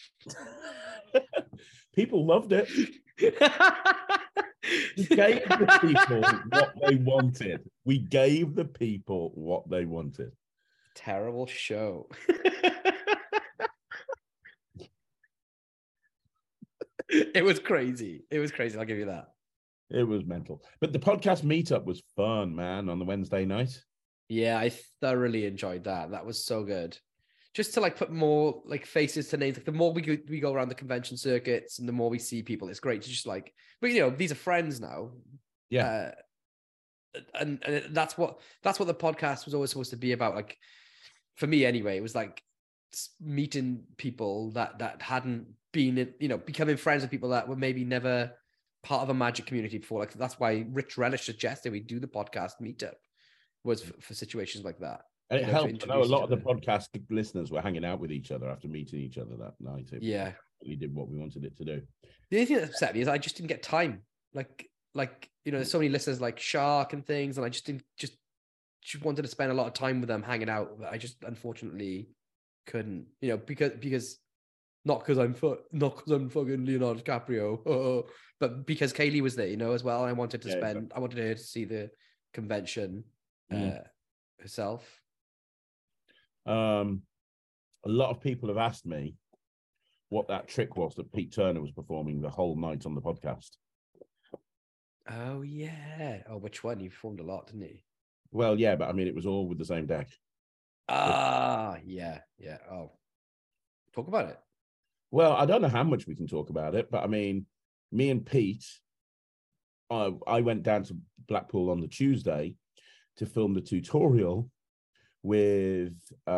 People loved it. We gave the people what they wanted. We gave the people what they wanted. Terrible show. It was crazy. I'll give you that. It was mental. But the podcast meetup was fun, man, on the Wednesday night. Yeah, I thoroughly enjoyed that. That was so good. Just to like put more like faces to names. Like the more we go around the convention circuits and the more we see people, it's great to just like, but these are friends now. Yeah. And that's what the podcast was always supposed to be about. Like, for me anyway, it was like meeting people that hadn't been, becoming friends with people that were maybe never part of a magic community before. Like, that's why Rich Relish suggested we do the podcast meetup, was for situations like that. And it helped. I know a lot of the podcast listeners were hanging out with each other after meeting each other that night. It really did what we wanted it to do. The only thing that upset me is I just didn't get time. Like there's so many listeners like Shark and things, and I just wanted to spend a lot of time with them hanging out, but I just unfortunately couldn't. Because not because I'm fucking Leonardo DiCaprio, but because Kaylee was there, as well. And I wanted to I wanted her to see the convention herself. A lot of people have asked me what that trick was that Pete Turner was performing the whole night on the podcast. Oh yeah. Oh, which one? He performed a lot, didn't he? Well, yeah, but I mean, it was all with the same deck. Yeah. Oh, talk about it. Well, I don't know how much we can talk about it, but I mean, me and Pete, I went down to Blackpool on the Tuesday to film the tutorial with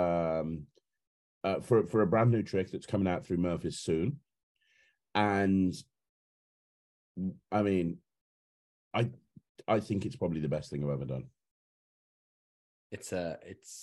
for a brand new trick that's coming out through Murphy's soon. And I mean, I think it's probably the best thing I've ever done. It's a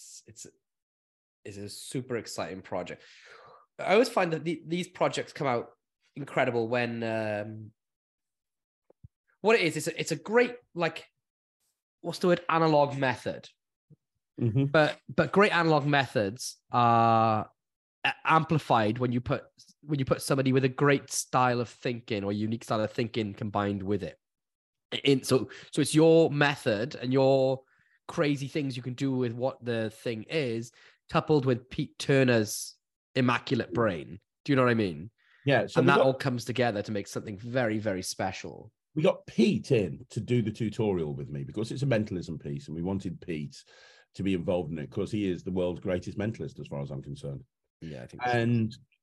super exciting project. I always find that these projects come out incredible when what it is, it's a great, like, what's the word, analog method. Mm-hmm. But great analog methods are amplified when you put somebody with a great style of thinking or unique style of thinking combined with it. So it's your method and your crazy things you can do with what the thing is, coupled with Pete Turner's immaculate brain. Do you know what I mean? Yeah. So and that all comes together to make something very, very special. We got Pete in to do the tutorial with me because it's a mentalism piece, and we wanted Pete to be involved in it because he is the world's greatest mentalist, as far as I'm concerned. Yeah, I think. And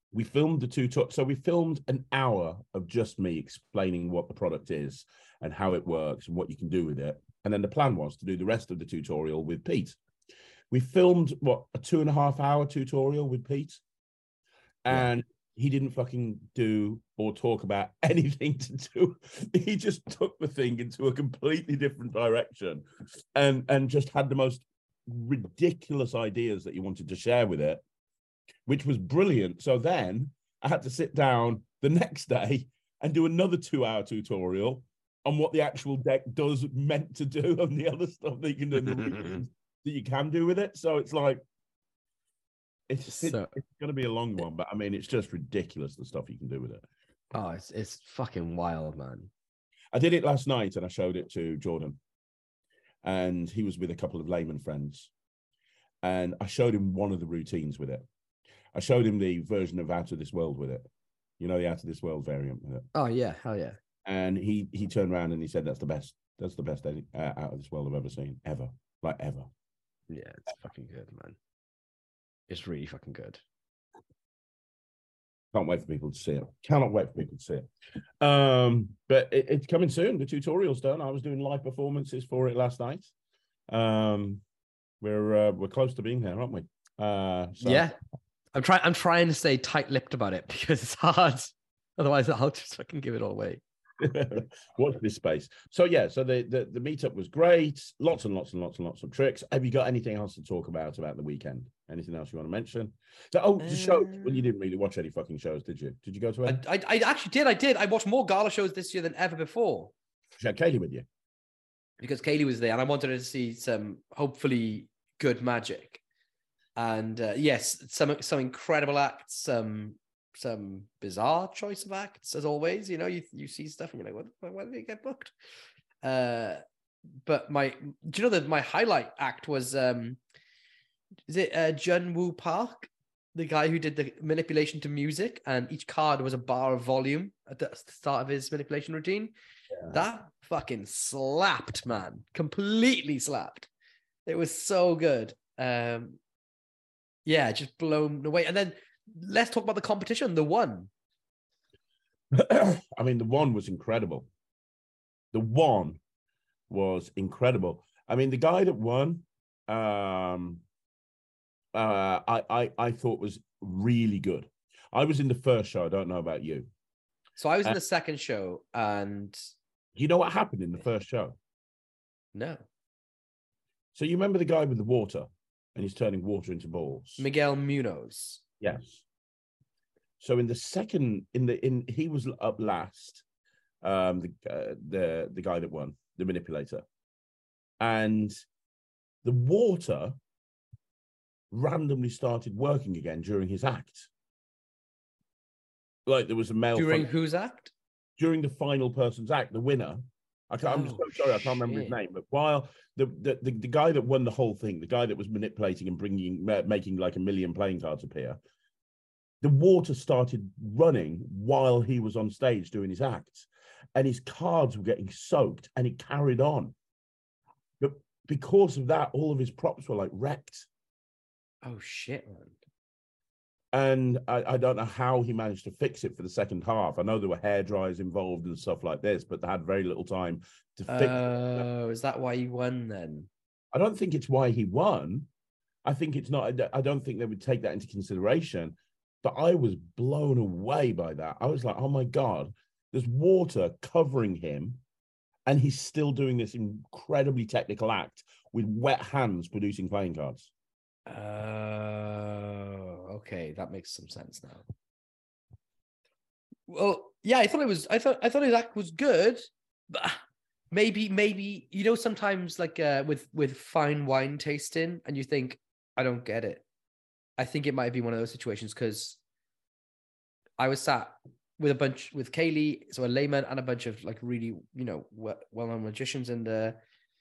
we filmed the tutorial. So we filmed an hour of just me explaining what the product is and how it works and what you can do with it. And then the plan was to do the rest of the tutorial with Pete. We filmed a 2.5 hour tutorial with Pete, and he didn't fucking do or talk about anything to do. He just took the thing into a completely different direction, and just had the most ridiculous ideas that he wanted to share with it, which was brilliant. So then I had to sit down the next day and do another 2-hour tutorial on what the actual deck does meant to do and the other stuff that you can do, that you can do with it. So it's like, it's going to be a long one, but I mean, it's just ridiculous the stuff you can do with it. Oh, it's fucking wild, man. I did it last night and I showed it to Jordan, and he was with a couple of layman friends, and I showed him one of the routines with it. I showed him the version of Out of This World with it. You know, the Out of This World variant with it. Oh yeah, hell yeah. And he turned around and he said, that's the best Out of This World I've ever seen, ever. Like, ever. Yeah, it's fucking good, man. It's really fucking good. Can't wait for people to see it. Cannot wait for people to see it. But it's coming soon. The tutorial's done. I was doing live performances for it last night. We're close to being there, aren't we? Yeah. I'm trying to stay tight-lipped about it because it's hard. Otherwise, I'll just fucking give it all away. Watch this space. So yeah, so the meetup was great. Lots and lots and lots and lots of tricks. Have you got anything else to talk about the weekend? Anything else you want to mention? So, the show. Well, you didn't really watch any fucking shows, did you? Did you go to any? I actually did. I did. I watched more gala shows this year than ever before. You had Kaylee with you because Kaylee was there, and I wanted to see some hopefully good magic. And yes, some incredible acts, some bizarre choice of acts, as always. You know, you see stuff and you're like, why did they get booked? But do you know that my highlight act was is it Jun Woo Park, the guy who did the manipulation to music, and each card was a bar of volume at the start of his manipulation routine. Yeah. That fucking slapped, man. Completely slapped. It was so good. Yeah, just blown away. And then let's talk about the competition, the one. I mean, the one was incredible. The one was incredible. I mean, the guy that won, I thought was really good. I was in the first show. I don't know about you. So I was in the second show, and you know what happened in the first show? No. So you remember the guy with the water, and he's turning water into balls? Miguel Munoz. Yes. So in the second, he was up last, the guy that won, the manipulator, and the water randomly started working again during his act. Like there was a male during whose act? During the final person's act, the winner. I'm so sorry, I can't remember his name. But while the guy that won the whole thing, the guy that was manipulating and making like 1 million playing cards appear, the water started running while he was on stage doing his act, and his cards were getting soaked, and it carried on. But because of that, all of his props were like wrecked. Oh shit, man. And I don't know how he managed to fix it for the second half. I know there were hair dryers involved and stuff like this, but they had very little time to fix it. Oh, is that why he won then? I don't think it's why he won. I think it's not. I don't think they would take that into consideration. But I was blown away by that. I was like, oh my God, there's water covering him, and he's still doing this incredibly technical act with wet hands producing playing cards. Okay, that makes some sense now. Well, yeah, I thought his act was good, but maybe you know, sometimes like with fine wine tasting, and you think, I don't get it. I think it might be one of those situations because I was sat with Kaylee, so a layman, and a bunch of like really, you know, well-known magicians, and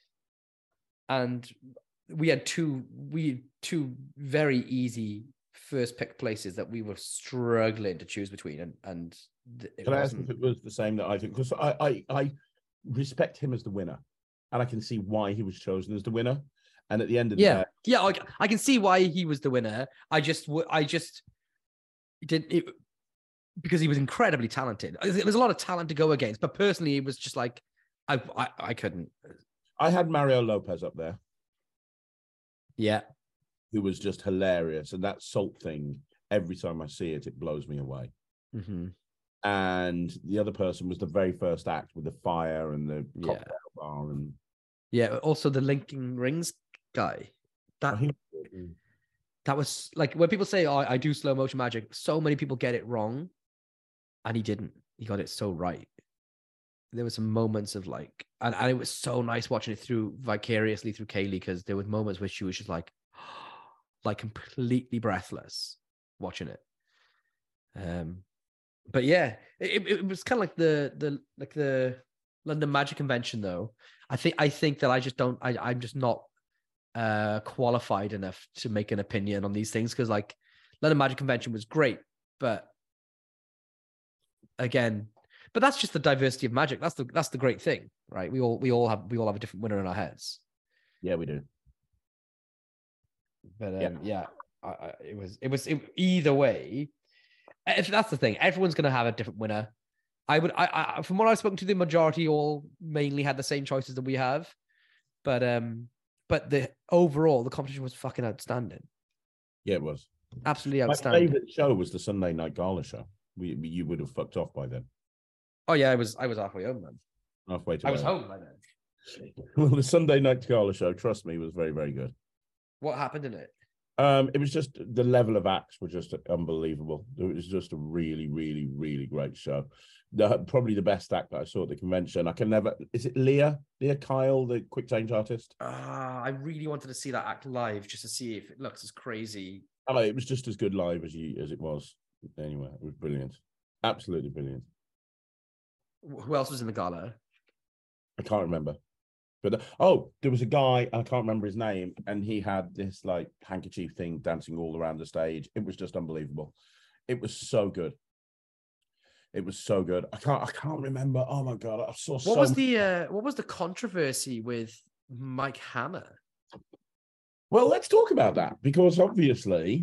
we had two very easy first pick places that we were struggling to choose between, and can I ask if it was the same that I think? Because I respect him as the winner, and I can see why he was chosen as the winner. And at the end of the day, I can see why he was the winner. I just because he was incredibly talented. There was a lot of talent to go against, but personally, it was just like I couldn't. I had Mario Lopez up there, Yeah. who was just hilarious, and that salt thing. Every time I see it, it blows me away. Mm-hmm. And the other person was the very first act with the fire and the cocktail bar, and Also the linking rings guy. That was like when people say, "Oh, I do slow motion magic." So many people get it wrong, and he didn't. He got it so right. There were some moments of like, and it was so nice watching it through vicariously through Kaylee, because there were moments where she was just like completely breathless watching it. But yeah, it was kind of like the London Magic Convention, though. I think that I just don't. I'm just not qualified enough to make an opinion on these things, because like London Magic Convention was great, but again, that's just the diversity of magic. That's the great thing, right? We all have a different winner in our heads. Yeah, we do. But it was either way. If that's the thing, everyone's going to have a different winner. I from what I've spoken to, the majority all mainly had the same choices that we have, but the overall the competition was fucking outstanding. Yeah, it was absolutely outstanding. My favorite show was the Sunday Night Gala show. You would have fucked off by then. Oh yeah, I was halfway home then. Halfway to I was home by then. Well, the Sunday Night Gala show, trust me, was very, very good. What happened in it? It was just the level of acts were just unbelievable. It was just a really, really, really great show. Probably the best act that I saw at the convention. I can never. Is it Leah Kyle, the quick change artist? I really wanted to see that act live just to see if it looks as crazy. Oh, it was just as good live as it was. Anyway, it was brilliant, absolutely brilliant. Who else was in the gala? I can't remember. But there was a guy, I can't remember his name, and he had this like handkerchief thing dancing all around the stage. It was just unbelievable. It was so good. It was so good. I can't remember. Oh my god, I saw what was the controversy with Mike Hammer? Well, let's talk about that, because obviously,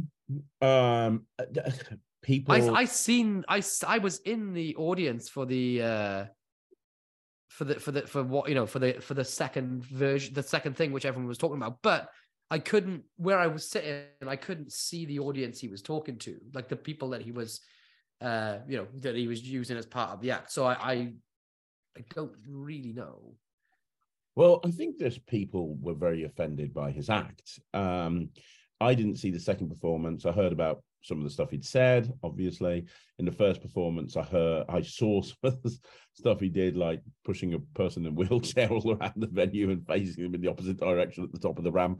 people. I was in the audience for the. For the second version, the second thing which everyone was talking about, but I couldn't, where I was sitting, I couldn't see the audience he was talking to, like the people that he was that he was using as part of the act. So I don't really know. Well, I think there's people were very offended by his act. I didn't see the second performance. I heard about some of the stuff he'd said. Obviously, in the first performance, I saw some of the stuff he did, like pushing a person in a wheelchair all around the venue and facing them in the opposite direction at the top of the ramp.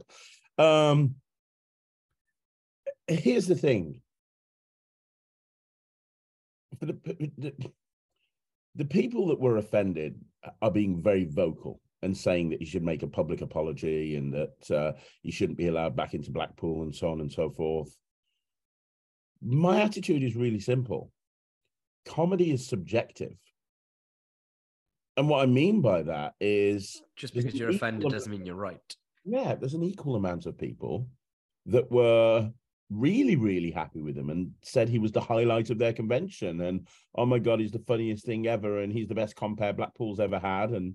Here's the thing: for the people that were offended are being very vocal and saying that he should make a public apology and that he shouldn't be allowed back into Blackpool and so on and so forth. My attitude is really simple. Comedy is subjective. And what I mean by that is... Just because you're offended doesn't mean you're right. Yeah, there's an equal amount of people that were really, really happy with him and said he was the highlight of their convention. And, oh my God, he's the funniest thing ever. And he's the best compare Blackpool's ever had. And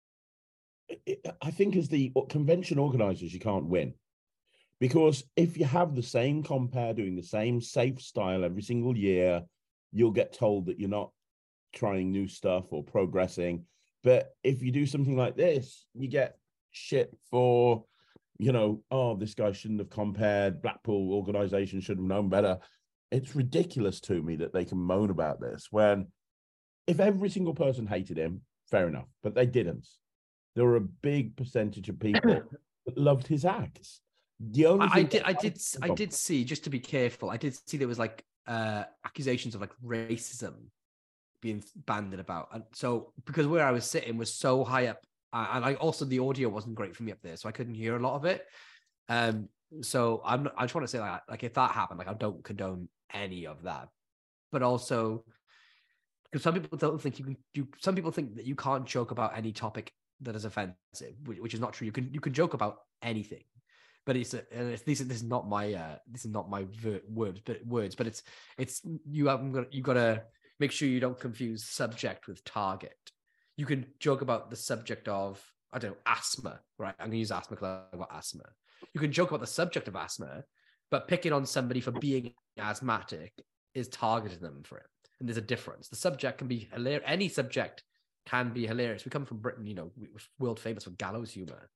I think as the convention organizers, you can't win. Because if you have the same compare doing the same safe style every single year, you'll get told that you're not trying new stuff or progressing. But if you do something like this, you get shit for, this guy shouldn't have compared. Blackpool organization should have known better. It's ridiculous to me that they can moan about this when if every single person hated him, fair enough, but they didn't. There were a big percentage of people that loved his acts. The only I did see, just to be careful, I did see there was like accusations of like racism being banded about. And so because where I was sitting was so high up, and also the audio wasn't great for me up there, so I couldn't hear a lot of it. So I just want to say like if that happened, like I don't condone any of that. But also because some people don't think some people think that you can't joke about any topic that is offensive, which is not true. You can joke about anything. but this is not my words, but it's you got to make sure you don't confuse subject with target. You can joke about the subject of, I don't know, asthma, right? I'm gonna use asthma because I've got asthma. You can joke about the subject of asthma, but picking on somebody for being asthmatic is targeting them for it. And there's a difference. The subject can be hilarious. Any subject can be hilarious. We come from Britain, you know, we're world famous for gallows humor.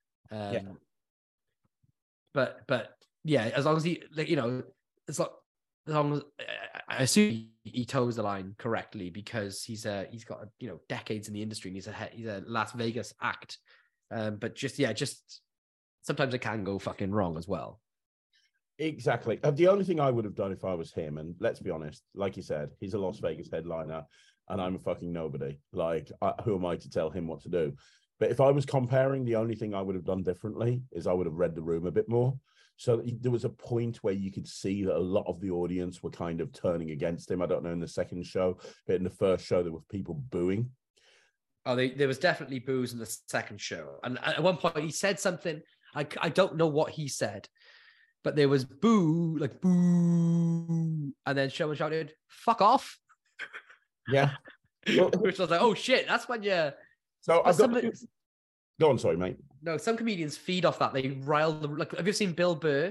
But yeah, as long as he, like, you know, it's like, as long as I assume he toes the line correctly, because he's got, you know, decades in the industry, and he's a Las Vegas act. But just sometimes it can go fucking wrong as well. Exactly. The only thing I would have done if I was him, and let's be honest, like you said, he's a Las Vegas headliner, and I'm a fucking nobody. Like, who am I to tell him what to do? But if I was comparing, the only thing I would have done differently is I would have read the room a bit more. So there was a point where you could see that a lot of the audience were kind of turning against him. I don't know in the second show, but in the first show, there were people booing. Oh, there was definitely boos in the second show. And at one point, he said something. I don't know what he said, but there was boo, like boo. And then someone shouted, "Fuck off." Yeah. Which was like, oh shit, that's when you. So I've got. Go on, sorry, mate. No, some comedians feed off that. They rile the. Like, have you seen Bill Burr?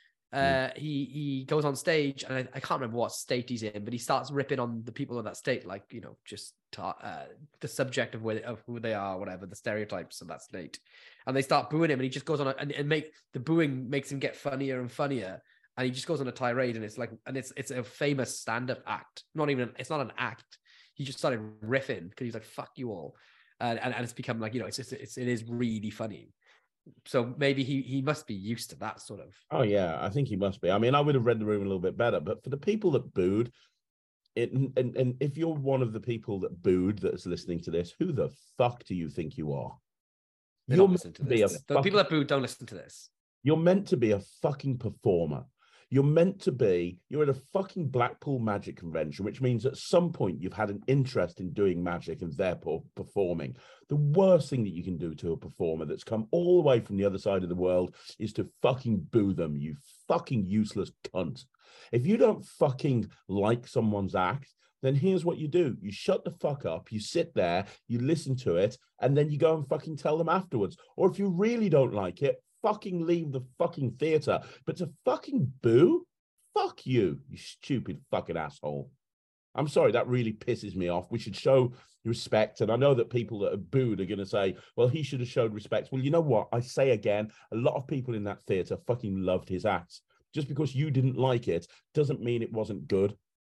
He goes on stage, and I can't remember what state he's in, but he starts ripping on the people in that state, like, you know, just the subject of who they are, whatever, the stereotypes of that state, and they start booing him, and he just goes on and make the booing makes him get funnier and funnier, and he just goes on a tirade, and it's like, and it's a famous stand-up act. It's not an act. He just started riffing because he's like, "Fuck you all." And it's become like, you know, it is really funny. So maybe he must be used to that sort of. Oh yeah, I think he must be. I mean, I would have read the room a little bit better, but for the people that booed it, and if you're one of the people that booed that's listening to this, who the fuck do you think you are? You're meant to be the people that booed don't listen to this. You're meant to be a fucking performer. You're at a fucking Blackpool Magic Convention, which means at some point you've had an interest in doing magic and therefore performing. The worst thing that you can do to a performer that's come all the way from the other side of the world is to fucking boo them, you fucking useless cunt. If you don't fucking like someone's act, then here's what you do. You shut the fuck up, you sit there, you listen to it, and then you go and fucking tell them afterwards. Or if you really don't like it, fucking leave the fucking theater. But to fucking boo, fuck you, you stupid fucking asshole. I'm sorry, that really pisses me off. We should show respect. And I know that people that are booed are going to say, well, he should have showed respect. Well, you know what? I say again, a lot of people in that theater fucking loved his act. Just because you didn't like it doesn't mean it wasn't good.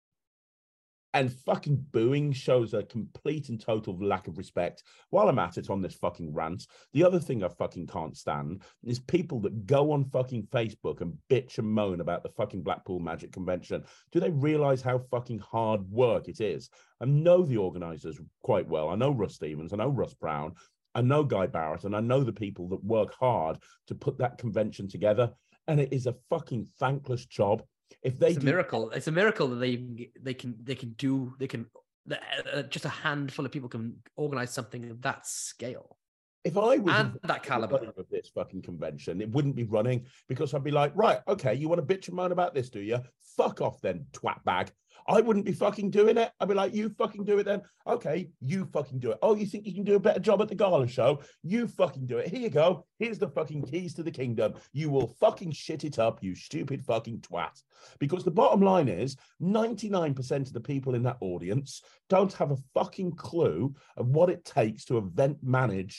And fucking booing shows a complete and total lack of respect. While I'm at it on this fucking rant, the other thing I fucking can't stand is people that go on fucking Facebook and bitch and moan about the fucking Blackpool Magic Convention. Do they realize how fucking hard work it is? I know the organizers quite well. I know Russ Stevens, I know Russ Brown, I know Guy Barrett, and I know the people that work hard to put that convention together. And it is a fucking thankless job. If they it's a miracle. It's a miracle that they can just a handful of people can organize something of that scale. If I was and that caliber of this fucking convention, it wouldn't be running, because I'd be like, right, okay, you want to bitch and moan about this, do you? Fuck off then, twat bag. I wouldn't be fucking doing it. I'd be like, you fucking do it then. Okay, you fucking do it. Oh, you think you can do a better job at the gala show? You fucking do it. Here you go. Here's the fucking keys to the kingdom. You will fucking shit it up, you stupid fucking twat. Because the bottom line is 99% of the people in that audience don't have a fucking clue of what it takes to event manage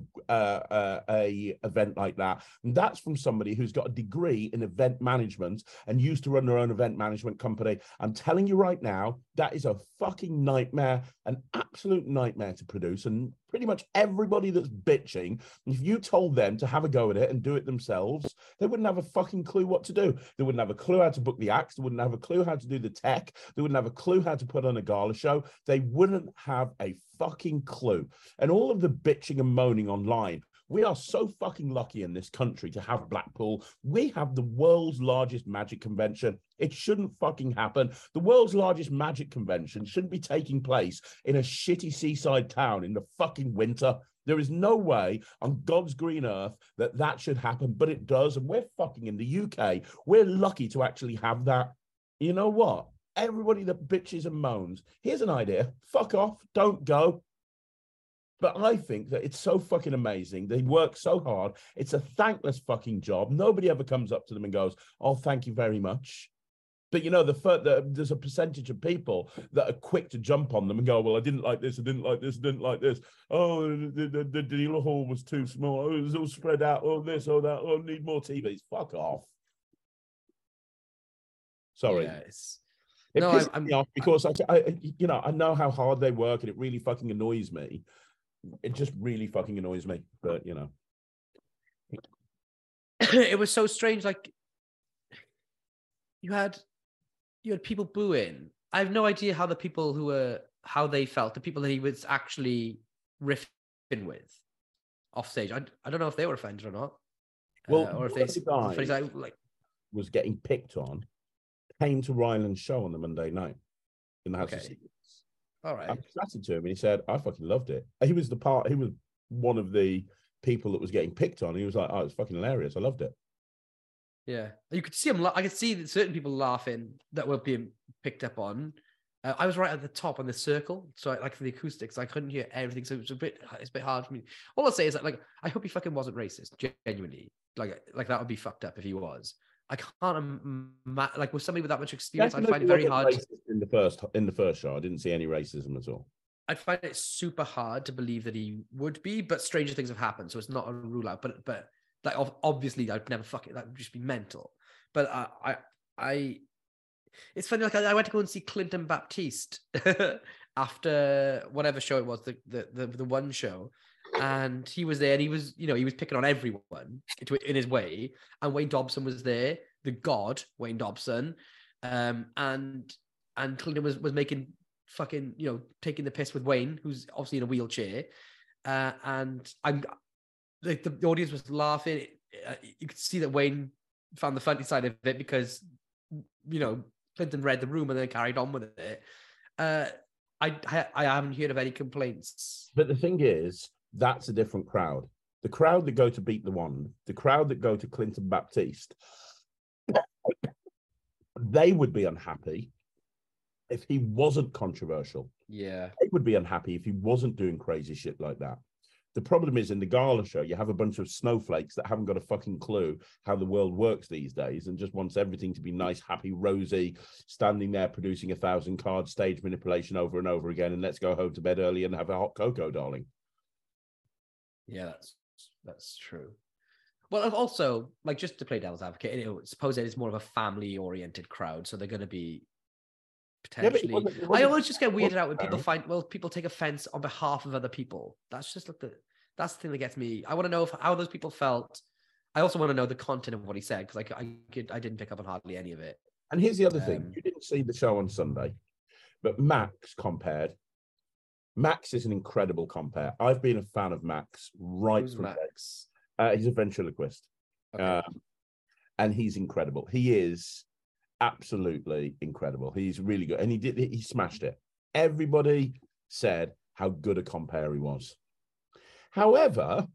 a event like that. And that's from somebody who's got a degree in event management and used to run their own event management company. I'm telling you right now, that is a fucking nightmare, an absolute nightmare to produce. And pretty much everybody that's bitching, if you told them to have a go at it and do it themselves, they wouldn't have a fucking clue what to do. They wouldn't have a clue how to book the acts. They wouldn't have a clue how to do the tech. They wouldn't have a clue how to put on a gala show. They wouldn't have a fucking clue. And all of the bitching and moaning online, we are so fucking lucky in this country to have Blackpool. We have the world's largest magic convention. It shouldn't fucking happen. The world's largest magic convention shouldn't be taking place in a shitty seaside town in the fucking winter. There is no way on God's green earth that should happen, but it does. And we're fucking in the UK. We're lucky to actually have that. You know what? Everybody that bitches and moans, here's an idea. Fuck off. Don't go. But I think that it's so fucking amazing. They work so hard. It's a thankless fucking job. Nobody ever comes up to them and goes, oh, thank you very much. But, you know, there's a percentage of people that are quick to jump on them and go, well, I didn't like this, I didn't like this, I didn't like this. Oh, the dealer hall was too small. Oh, it was all spread out. Oh, this, oh, that. Oh, need more TVs. Fuck off. Sorry. Yeah, it pisses me off because, I know how hard they work and it really fucking annoys me. It just really fucking annoys me. But, you know. It was so strange. Like, you had people booing. I have no idea how the people how they felt, the people that he was actually riffing with off stage. I don't know if they were offended or not. Well, or if they was getting picked on, came to Ryland's show on the Monday night in the House of Secrets. All right. I chatted to him and he said, I fucking loved it. He was one of the people that was getting picked on. He was like, oh, it's fucking hilarious. I loved it. I could see him. I could see certain people laughing that were being picked up on. I was right at the top on the circle, so for the acoustics, I couldn't hear everything. So it's a bit hard for me. All I'll say is that, like, I hope he fucking wasn't racist. Genuinely, like that would be fucked up if he was. I can't like with somebody with that much experience. I find it very hard. In the first show, I didn't see any racism at all. I find it super hard to believe that he would be, but stranger things have happened, so it's not a rule out. But like, obviously, I'd never that would just be mental. But it's funny. Like, I went to go and see Clinton Baptiste after whatever show it was, the one show, and he was there, and he was picking on everyone in his way. And Wayne Dobson was there, the god Wayne Dobson, and Clinton was making fucking taking the piss with Wayne, who's obviously in a wheelchair, and the audience was laughing. You could see that Wayne found the funny side of it because, Clinton read the room and then carried on with it. I haven't heard of any complaints. But the thing is, that's a different crowd. The crowd that go to Beat the Wand, the crowd that go to Clinton Baptiste, they would be unhappy if he wasn't controversial. Yeah. They would be unhappy if he wasn't doing crazy shit like that. The problem is, in the gala show, you have a bunch of snowflakes that haven't got a fucking clue how the world works these days and just wants everything to be nice, happy, rosy, standing there producing 1,000 cards, stage manipulation over and over again, and let's go home to bed early and have a hot cocoa, darling. Yeah, that's true. Well, also, like, just to play devil's advocate, suppose it is more of a family-oriented crowd, so they're going to be potentially. Yeah, I always just get weirded out when people take offense on behalf of other people. That's just like that's the thing that gets me. I want to know how those people felt. I also want to know the content of what he said, because I didn't pick up on hardly any of it. And here's the other thing: you didn't see the show on Sunday, but Max compared. Max is an incredible compare. I've been a fan of Max Who's from Max. He's a ventriloquist, okay. And he's incredible. He is absolutely incredible. He's really good, and he smashed it. Everybody said how good a compare he was. However,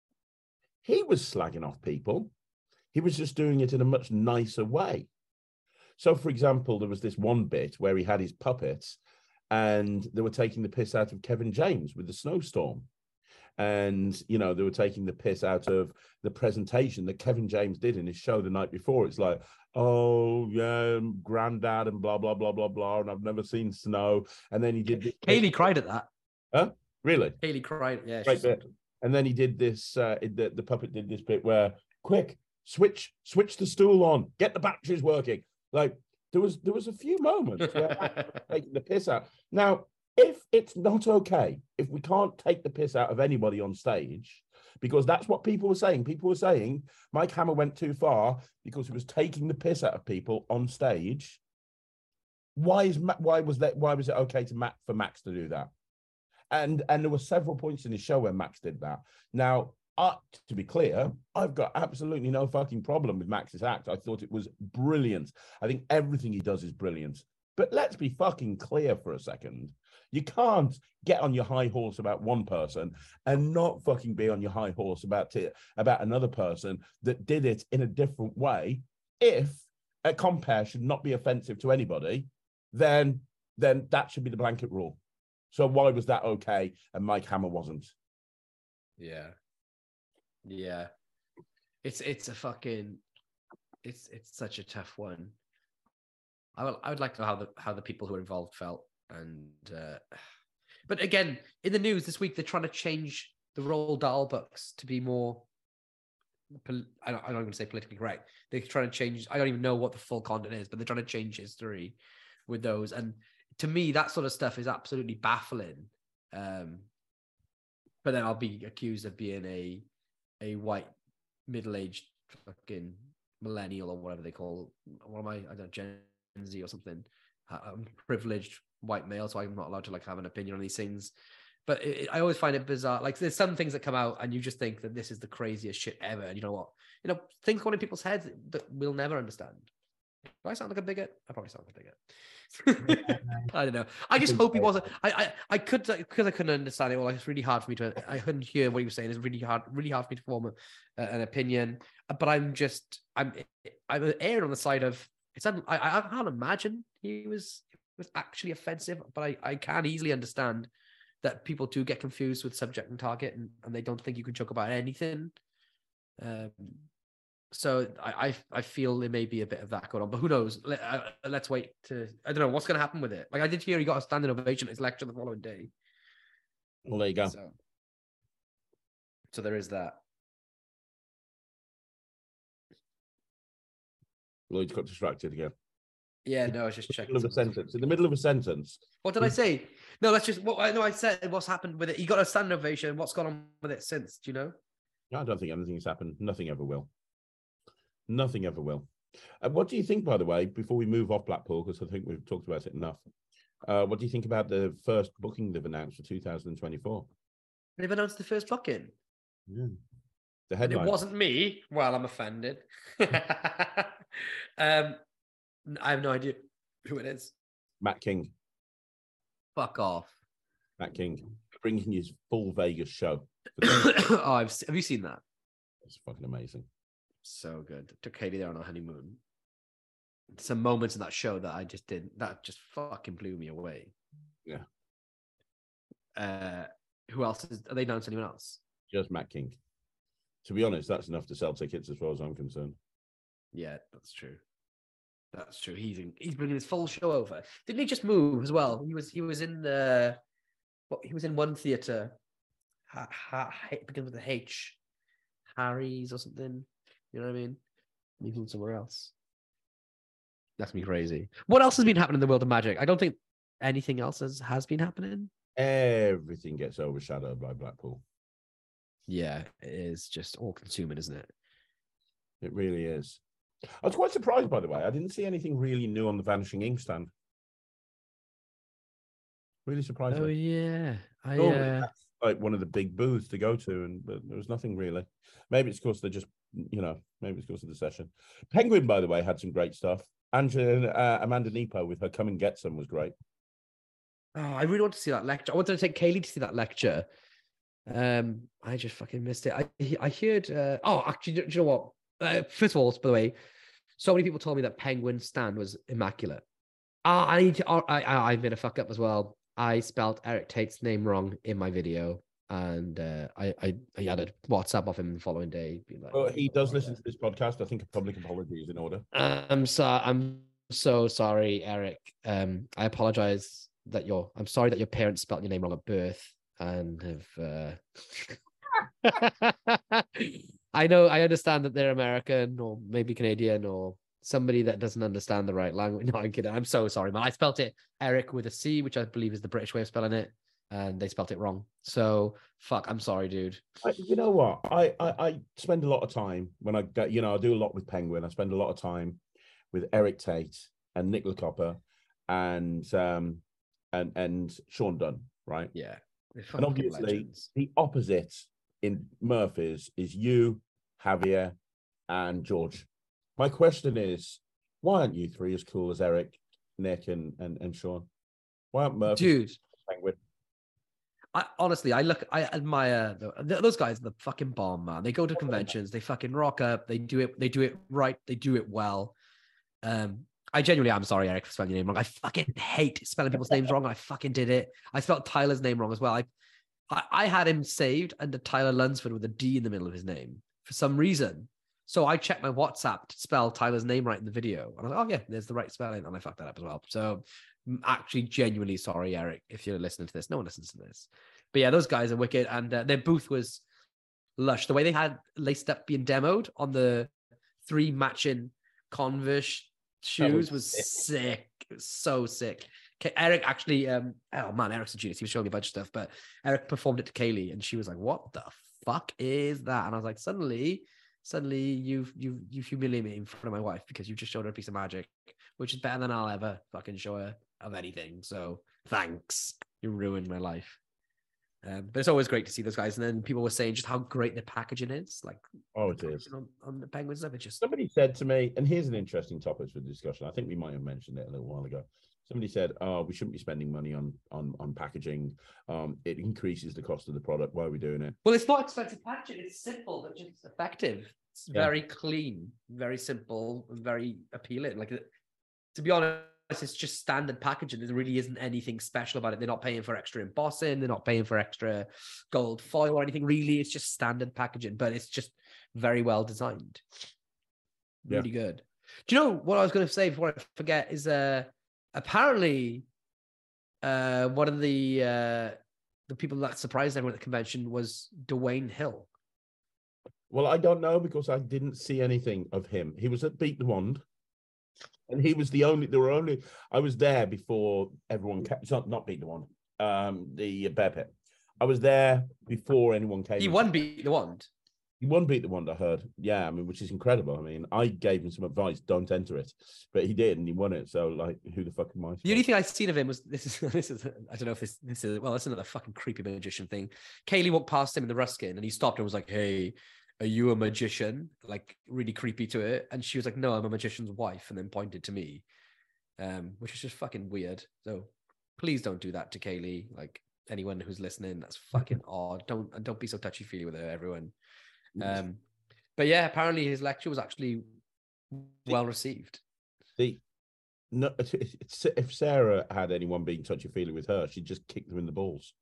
he was slagging off people. He was just doing it in a much nicer way. So, for example, there was this one bit where he had his puppets, and they were taking the piss out of Kevin James with the snowstorm. And, they were taking the piss out of the presentation that Kevin James did in his show the night before. It's like, oh, yeah, granddad and blah, blah, blah, blah, blah, and I've never seen snow. And then he did this. Kaylee cried at that. Huh? Really? Kaylee cried, yeah. Great bit. And then he did this, the puppet did this bit where, quick, switch the stool on, get the batteries working. Like, there was a few moments where taking the piss out. Now, if it's not okay, if we can't take the piss out of anybody on stage, because that's what people were saying. People were saying Mike Hammer went too far because he was taking the piss out of people on stage. Why was it okay for Max to do that? And there were several points in his show where Max did that. Now, to be clear, I've got absolutely no fucking problem with Max's act. I thought it was brilliant. I think everything he does is brilliant. But let's be fucking clear for a second. You can't get on your high horse about one person and not fucking be on your high horse about another person that did it in a different way. If a compare should not be offensive to anybody, then that should be the blanket rule. So why was that okay and Mike Hammer wasn't? Yeah. It's a fucking it's such a tough one. I would like to know how the people who were involved felt, and but again, in the news this week they're trying to change the Roald Dahl books to be more. I don't even say politically correct. They're trying to change. I don't even know what the full content is, but they're trying to change history with those. And to me, that sort of stuff is absolutely baffling. But then I'll be accused of being a white middle-aged fucking millennial or whatever they call. What am I? I don't know, Gen Z or something. I'm privileged white male, so I'm not allowed to like have an opinion on these things. But I always find it bizarre. Like there's some things that come out and you just think that this is the craziest shit ever. And you know what? Things going in people's heads that we'll never understand. Do I sound like a bigot? I probably sound like a bigot. I don't know. I just hope he wasn't. I could, because I couldn't understand it. Well, it's really hard for me to. I couldn't hear what he was saying. It's really hard for me to form an opinion. But I'm erring on the side of it's. I can't imagine he was actually offensive, but I can easily understand that people do get confused with subject and target, and they don't think you can joke about anything. So I feel there may be a bit of that going on, but who knows? Let's wait to. I don't know what's going to happen with it. Like I did hear he got a standing ovation at his lecture the following day. Well, there you go. So there is that. Lloyd's got distracted again. Yeah, no, I was just checking. In the middle of a sentence. What did I say? No, let's just. I know I said what's happened with it. He got a standing ovation. What's gone on with it since? Do you know? I don't think anything's happened. Nothing ever will. Nothing ever will. What do you think, by the way, before we move off Blackpool, because I think we've talked about it enough? What do you think about the first booking they've announced for 2024? They've announced the first booking. Yeah. The headline. It wasn't me. Well, I'm offended. I have no idea who it is. Matt King. Fuck off. Matt King bringing his full Vegas show. Have you seen that? It's fucking amazing. So good. Took Katie there on a honeymoon. Some moments in that show that just fucking blew me away. Yeah. Who else are they announced anyone else? Just Matt King. To be honest, that's enough to sell tickets as far as I'm concerned. Yeah, that's true. That's true. He's bringing his full show over. Didn't he just move as well? He was in he was in one theater. Begins with a H. Harry's or something. You know what I mean? He moved somewhere else. That's me crazy. What else has been happening in the world of magic? I don't think anything else has been happening. Everything gets overshadowed by Blackpool. Yeah, it is just all consuming, isn't it? It really is. I was quite surprised, by the way. I didn't see anything really new on the Vanishing Ink stand. Really surprised. Oh, yeah. That's like one of the big booths to go to, but there was nothing really. Maybe it's because they're just, maybe it's because of the session. Penguin, by the way, had some great stuff. Amanda Nepo with her Come and Get Some was great. Oh, I really want to see that lecture. I wanted to take Kaylee to see that lecture. I just fucking missed it. I heard. Actually, do you know what? First of all, by the way, so many people told me that Penguin's stand was immaculate. I made a fuck up as well. I spelled Eric Tate's name wrong in my video, and I had a WhatsApp off him the following day. Being like, well, he does listen to this podcast. I think a public apology is in order. I'm so sorry, Eric. I apologize I'm sorry that your parents spelled your name wrong at birth and have. I understand that they're American or maybe Canadian or somebody that doesn't understand the right language. No, I'm kidding. I'm so sorry, man. I spelt it Eric with a C, which I believe is the British way of spelling it, and they spelt it wrong. So fuck, I'm sorry, dude. You know what? I spend a lot of time when I do a lot with Penguin. I spend a lot of time with Eric Tate and Nick LaCopper and Sean Dunn, right? Yeah. And obviously the opposite in Murphy's is you, Javier, and George. My question is, why aren't you three as cool as Eric, Nick, and Sean? Why aren't Murphy? Dude, Penguin. I admire those guys. The fucking bomb, man. They go to conventions, they fucking rock up, they do it right, they do it well. I genuinely am sorry, Eric, for spelling your name wrong. I fucking hate spelling people's names wrong. I fucking did it. I spelled Tyler's name wrong as well. I had him saved under Tyler Lunsford with a D in the middle of his name for some reason. So I checked my WhatsApp to spell Tyler's name right in the video. And I was like, oh, yeah, there's the right spelling. And I fucked that up as well. So I'm actually genuinely sorry, Eric, if you're listening to this. No one listens to this. But yeah, those guys are wicked. And their booth was lush. The way they had Laced Up being demoed on the 3 matching Converse shoes was sick. It was so sick. Eric actually, Eric's a genius. He was showing me a bunch of stuff, but Eric performed it to Kaylee and she was like, what the fuck is that? And I was like, suddenly you've humiliated me in front of my wife because you just showed her a piece of magic, which is better than I'll ever fucking show her of anything. So thanks. You ruined my life. But it's always great to see those guys. And then people were saying just how great the packaging is. Like, oh, it is. On the Penguin stuff. It's just... Somebody said to me, and here's an interesting topic for discussion. I think we might have mentioned it a little while ago. Somebody said, oh, we shouldn't be spending money on packaging. It increases the cost of the product. Why are we doing it? Well, it's not expensive packaging. It's simple, but just effective. It's very clean, very simple, very appealing. Like, to be honest, it's just standard packaging. There really isn't anything special about it. They're not paying for extra embossing. They're not paying for extra gold foil or anything. Really, it's just standard packaging, but it's just very well designed. Really good. Do you know what I was going to say before I forget is apparently one of the people that surprised everyone at the convention was Dwayne Hill. Well, I don't know because I didn't see anything of him. He was at Beat the Wand. And he was I was there before everyone came. It's not Beat the Wand, the Bear Pit. I was there before anyone came. He won Beat the Wand. He won Beat the Wand, I heard. Yeah, I mean, which is incredible. I mean, I gave him some advice, don't enter it. But he did, and he won it. So, like, who the fuck am I? The only thing I've seen of him was, this is I don't know if this is, well, that's another fucking creepy magician thing. Kaylee walked past him in the Ruskin, and he stopped and was like, hey, are you a magician? Like, really creepy to it. And she was like, no, I'm a magician's wife, and then pointed to me, which is just fucking weird. So please don't do that to Kaylee. Like, anyone who's listening, that's fucking odd. Don't be so touchy-feely with her, everyone. But yeah, apparently his lecture was actually well received. If Sarah had anyone being touchy-feely with her, she'd just kick them in the balls.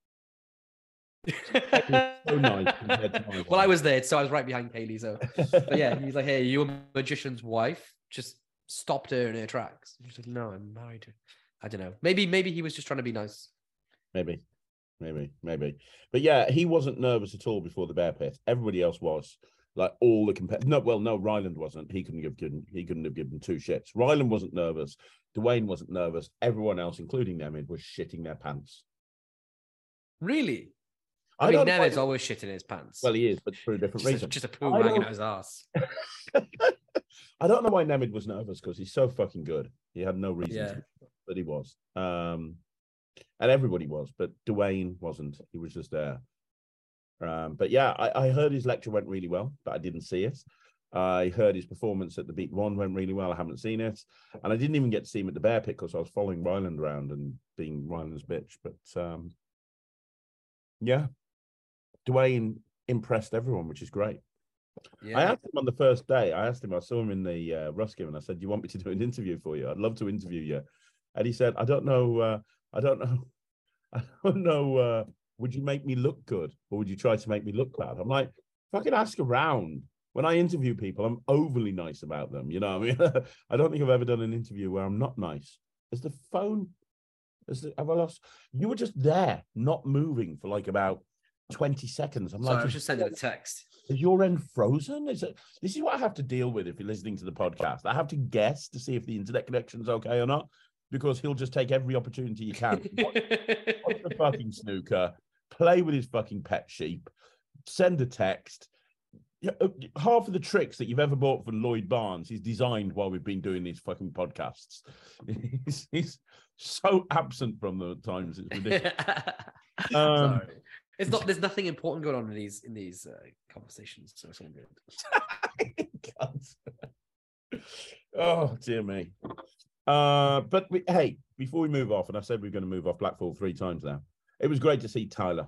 So nice. Well, I was there, so I was right behind Kaylee. So, but yeah, he's like, "Hey, you a magician's wife?" Just stopped her in her tracks. She's like, "No, I'm married." I don't know. Maybe he was just trying to be nice. Maybe. But yeah, he wasn't nervous at all before the Bear Pit. Everybody else was. Like all the no, Ryland wasn't. He couldn't have given 2 shits. Ryland wasn't nervous. Dwayne wasn't nervous. Everyone else, including Nemeth, was shitting their pants. Really? I mean, Nemeth's always shitting his pants. Well, he is, but for a different reason. Just a poo hanging out his ass. I don't know why Nemeth was nervous because he's so fucking good. He had no reason to, but he was. And everybody was, but Dwayne wasn't. He was just there. But yeah, I heard his lecture went really well, but I didn't see it. I heard his performance at the Beat One went really well. I haven't seen it. And I didn't even get to see him at the Bear Pit because I was following Ryland around and being Ryland's bitch. But yeah, Dwayne impressed everyone, which is great. Yeah. I asked him on the first day, I saw him in the Ruskin, and I said, do you want me to do an interview for you? I'd love to interview you. And he said, I don't know. Would you make me look good or would you try to make me look bad? I'm like, fucking ask around. When I interview people, I'm overly nice about them. You know what I mean? I don't think I've ever done an interview where I'm not nice. Is the phone, have I lost? You were just there, not moving for like about 20 seconds. I'm like, I was just sending a text. Is your end frozen? This is what I have to deal with if you're listening to the podcast. I have to guess to see if the internet connection's okay or not, because he'll just take every opportunity he can. Watch the fucking snooker, play with his fucking pet sheep, send a text. Half of the tricks that you've ever bought from Lloyd Barnes, he's designed while we've been doing these fucking podcasts. He's so absent from the times, it's ridiculous. Sorry. It's not. There's nothing important going on in these conversations, so it's all good. Oh dear me. But hey, before we move off, and I said we're going to move off Blackpool 3 times now. It was great to see Tyler.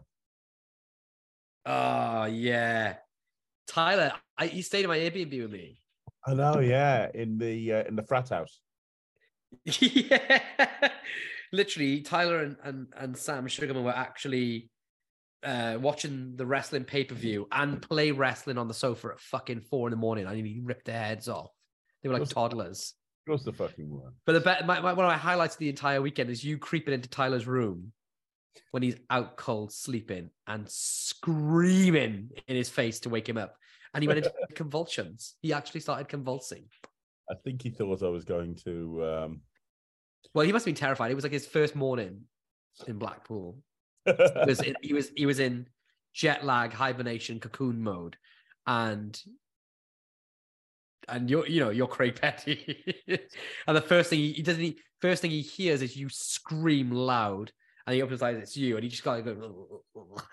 Oh yeah, Tyler. He stayed in my Airbnb with me. I know, yeah, in the frat house. Yeah, literally, Tyler and Sam Sugarman were actually watching the wrestling pay-per-view and play wrestling on the sofa at fucking 4 a.m. I nearly ripped their heads off. They were like toddlers. Of course, the fucking one. But one of my highlights of the entire weekend is you creeping into Tyler's room when he's out cold sleeping and screaming in his face to wake him up. And he went into convulsions. He actually started convulsing. I think he thought I was going to. Well, he must have been terrified. It was like his first morning in Blackpool. He was in jet lag, hibernation, cocoon mode, and you're Craig Petty, and the first thing he hears is you scream loud, and he opens his eyes, it's you, and he just got to go.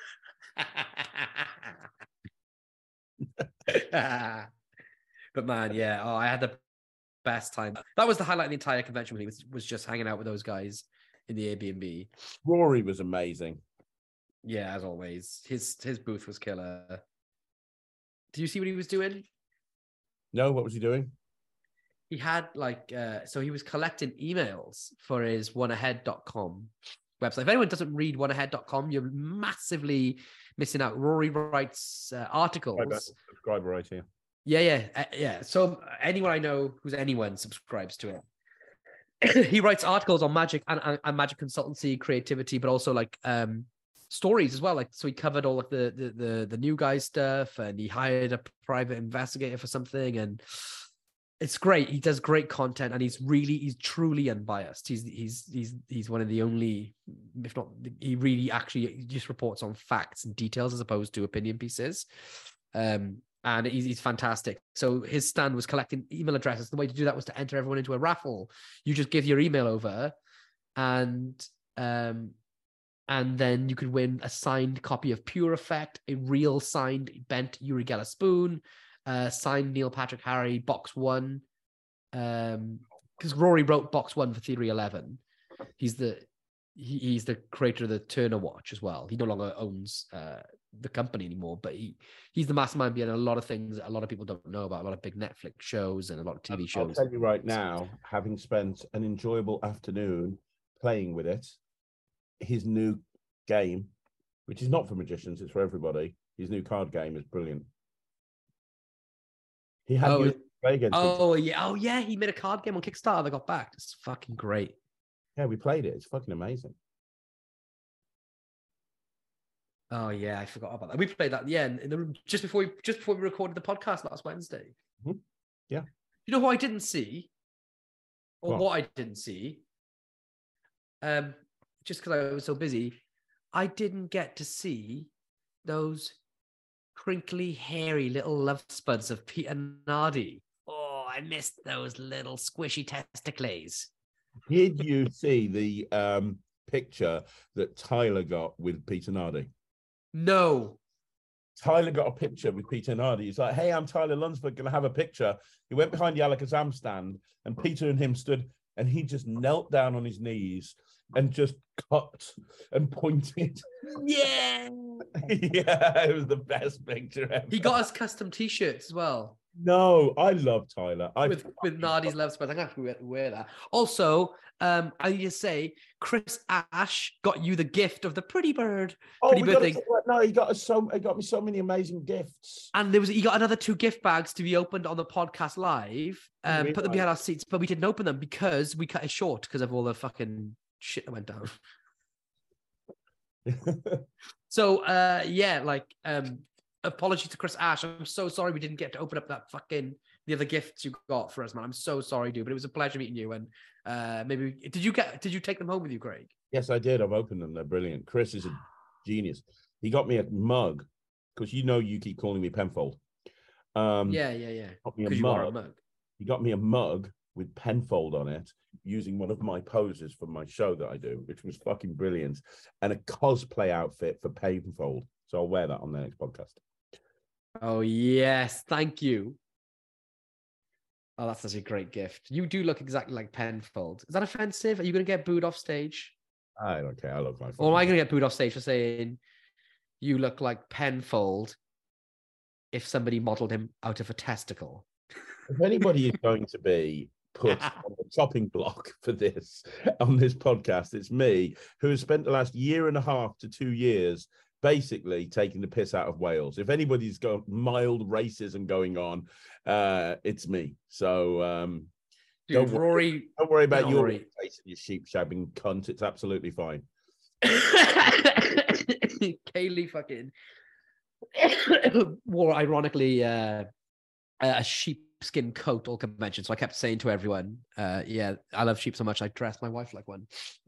But man, yeah, I had the best time. That was the highlight of the entire convention with me, was just hanging out with those guys in the Airbnb. Rory was amazing. Yeah, as always. His booth was killer. Did you see what he was doing? No, what was he doing? He had so he was collecting emails for his oneahead.com website. If anyone doesn't read oneahead.com, you're massively missing out. Rory writes articles. Subscriber right here. Yeah. So anyone I know who's anyone subscribes to it. He writes articles on magic and magic consultancy, creativity, but also like stories as well. Like, so he covered all like the new guy stuff, and he hired a private investigator for something, and it's great. He does great content, and he's truly unbiased. He's one of the only, if not, he really actually just reports on facts and details as opposed to opinion pieces. And he's fantastic. So his stand was collecting email addresses. The way to do that was to enter everyone into a raffle. You just give your email over, and then you could win a signed copy of Pure Effect, a real signed bent Uri Geller spoon, signed Neil Patrick Harry box 1. Because Rory wrote box 1 for Theory 11. He's the creator of the Turner watch as well. He no longer owns the company anymore, but he's the mastermind behind a lot of things that a lot of people don't know about, a lot of big Netflix shows and a lot of TV shows. I'll tell you right now, having spent an enjoyable afternoon playing with it, his new game, which is not for magicians, it's for everybody, his new card game is brilliant. He had you play against yeah, he made a card game on Kickstarter that got backed. It's fucking great. Yeah, we played it. It's fucking amazing. Oh yeah, I forgot about that. We played that, yeah, in the room just before we recorded the podcast last Wednesday. Mm-hmm. Yeah. You know who I didn't see, or what I didn't see, just because I was so busy, I didn't get to see those crinkly, hairy little love spuds of Peter Nardi. Oh, I missed those little squishy testicles. Did you see the picture that Tyler got with Peter Nardi? No. Tyler got a picture with Peter Nardi. He's like, "Hey, I'm Tyler Lunsford, going to have a picture." He went behind the Alakazam stand, and Peter and him stood, and he just knelt down on his knees and just cut and pointed. Yeah. Yeah, it was the best picture ever. He got us custom T-shirts as well. No, I love Tyler. With Nardi's love spuds. I'm going to have to wear that. Also, I need to say, Chris Ash got you the gift of the Pretty Bird. Pretty Bird thing. No, he got me so many amazing gifts. And he got another 2 gift bags to be opened on the podcast live. Put them behind our seats, but we didn't open them because we cut it short because of all the fucking shit that went down. So apologies to Chris Ash. I'm so sorry we didn't get to open up the other gifts you got for us, man. I'm so sorry, dude. But it was a pleasure meeting you. And did you take them home with you, Craig? Yes, I did. I've opened them. They're brilliant. Chris is a genius. He got me a mug because you keep calling me Penfold. Yeah. Because you are a mug. He got me a mug with Penfold on it, using one of my poses for my show that I do, which was fucking brilliant, and a cosplay outfit for Penfold. So I'll wear that on the next podcast. Oh yes, thank you. Oh, that's such a great gift. You do look exactly like Penfold. Is that offensive? Are you going to get booed off stage? I don't care. I look like. Or am I going to get booed off stage for saying you look like Penfold if somebody modelled him out of a testicle? If anybody is going to be put on the chopping block for this on this podcast, it's me, who has spent the last year and a half to 2 years basically taking the piss out of Wales. If anybody's got mild racism going on, it's me. So Dude, don't Rory, worry about your Rory. face and your sheep shabbing cunt. It's absolutely fine. Kaylee fucking wore, ironically, a sheepskin coat all convention. So I kept saying to everyone, yeah, I love sheep so much I dress my wife like one.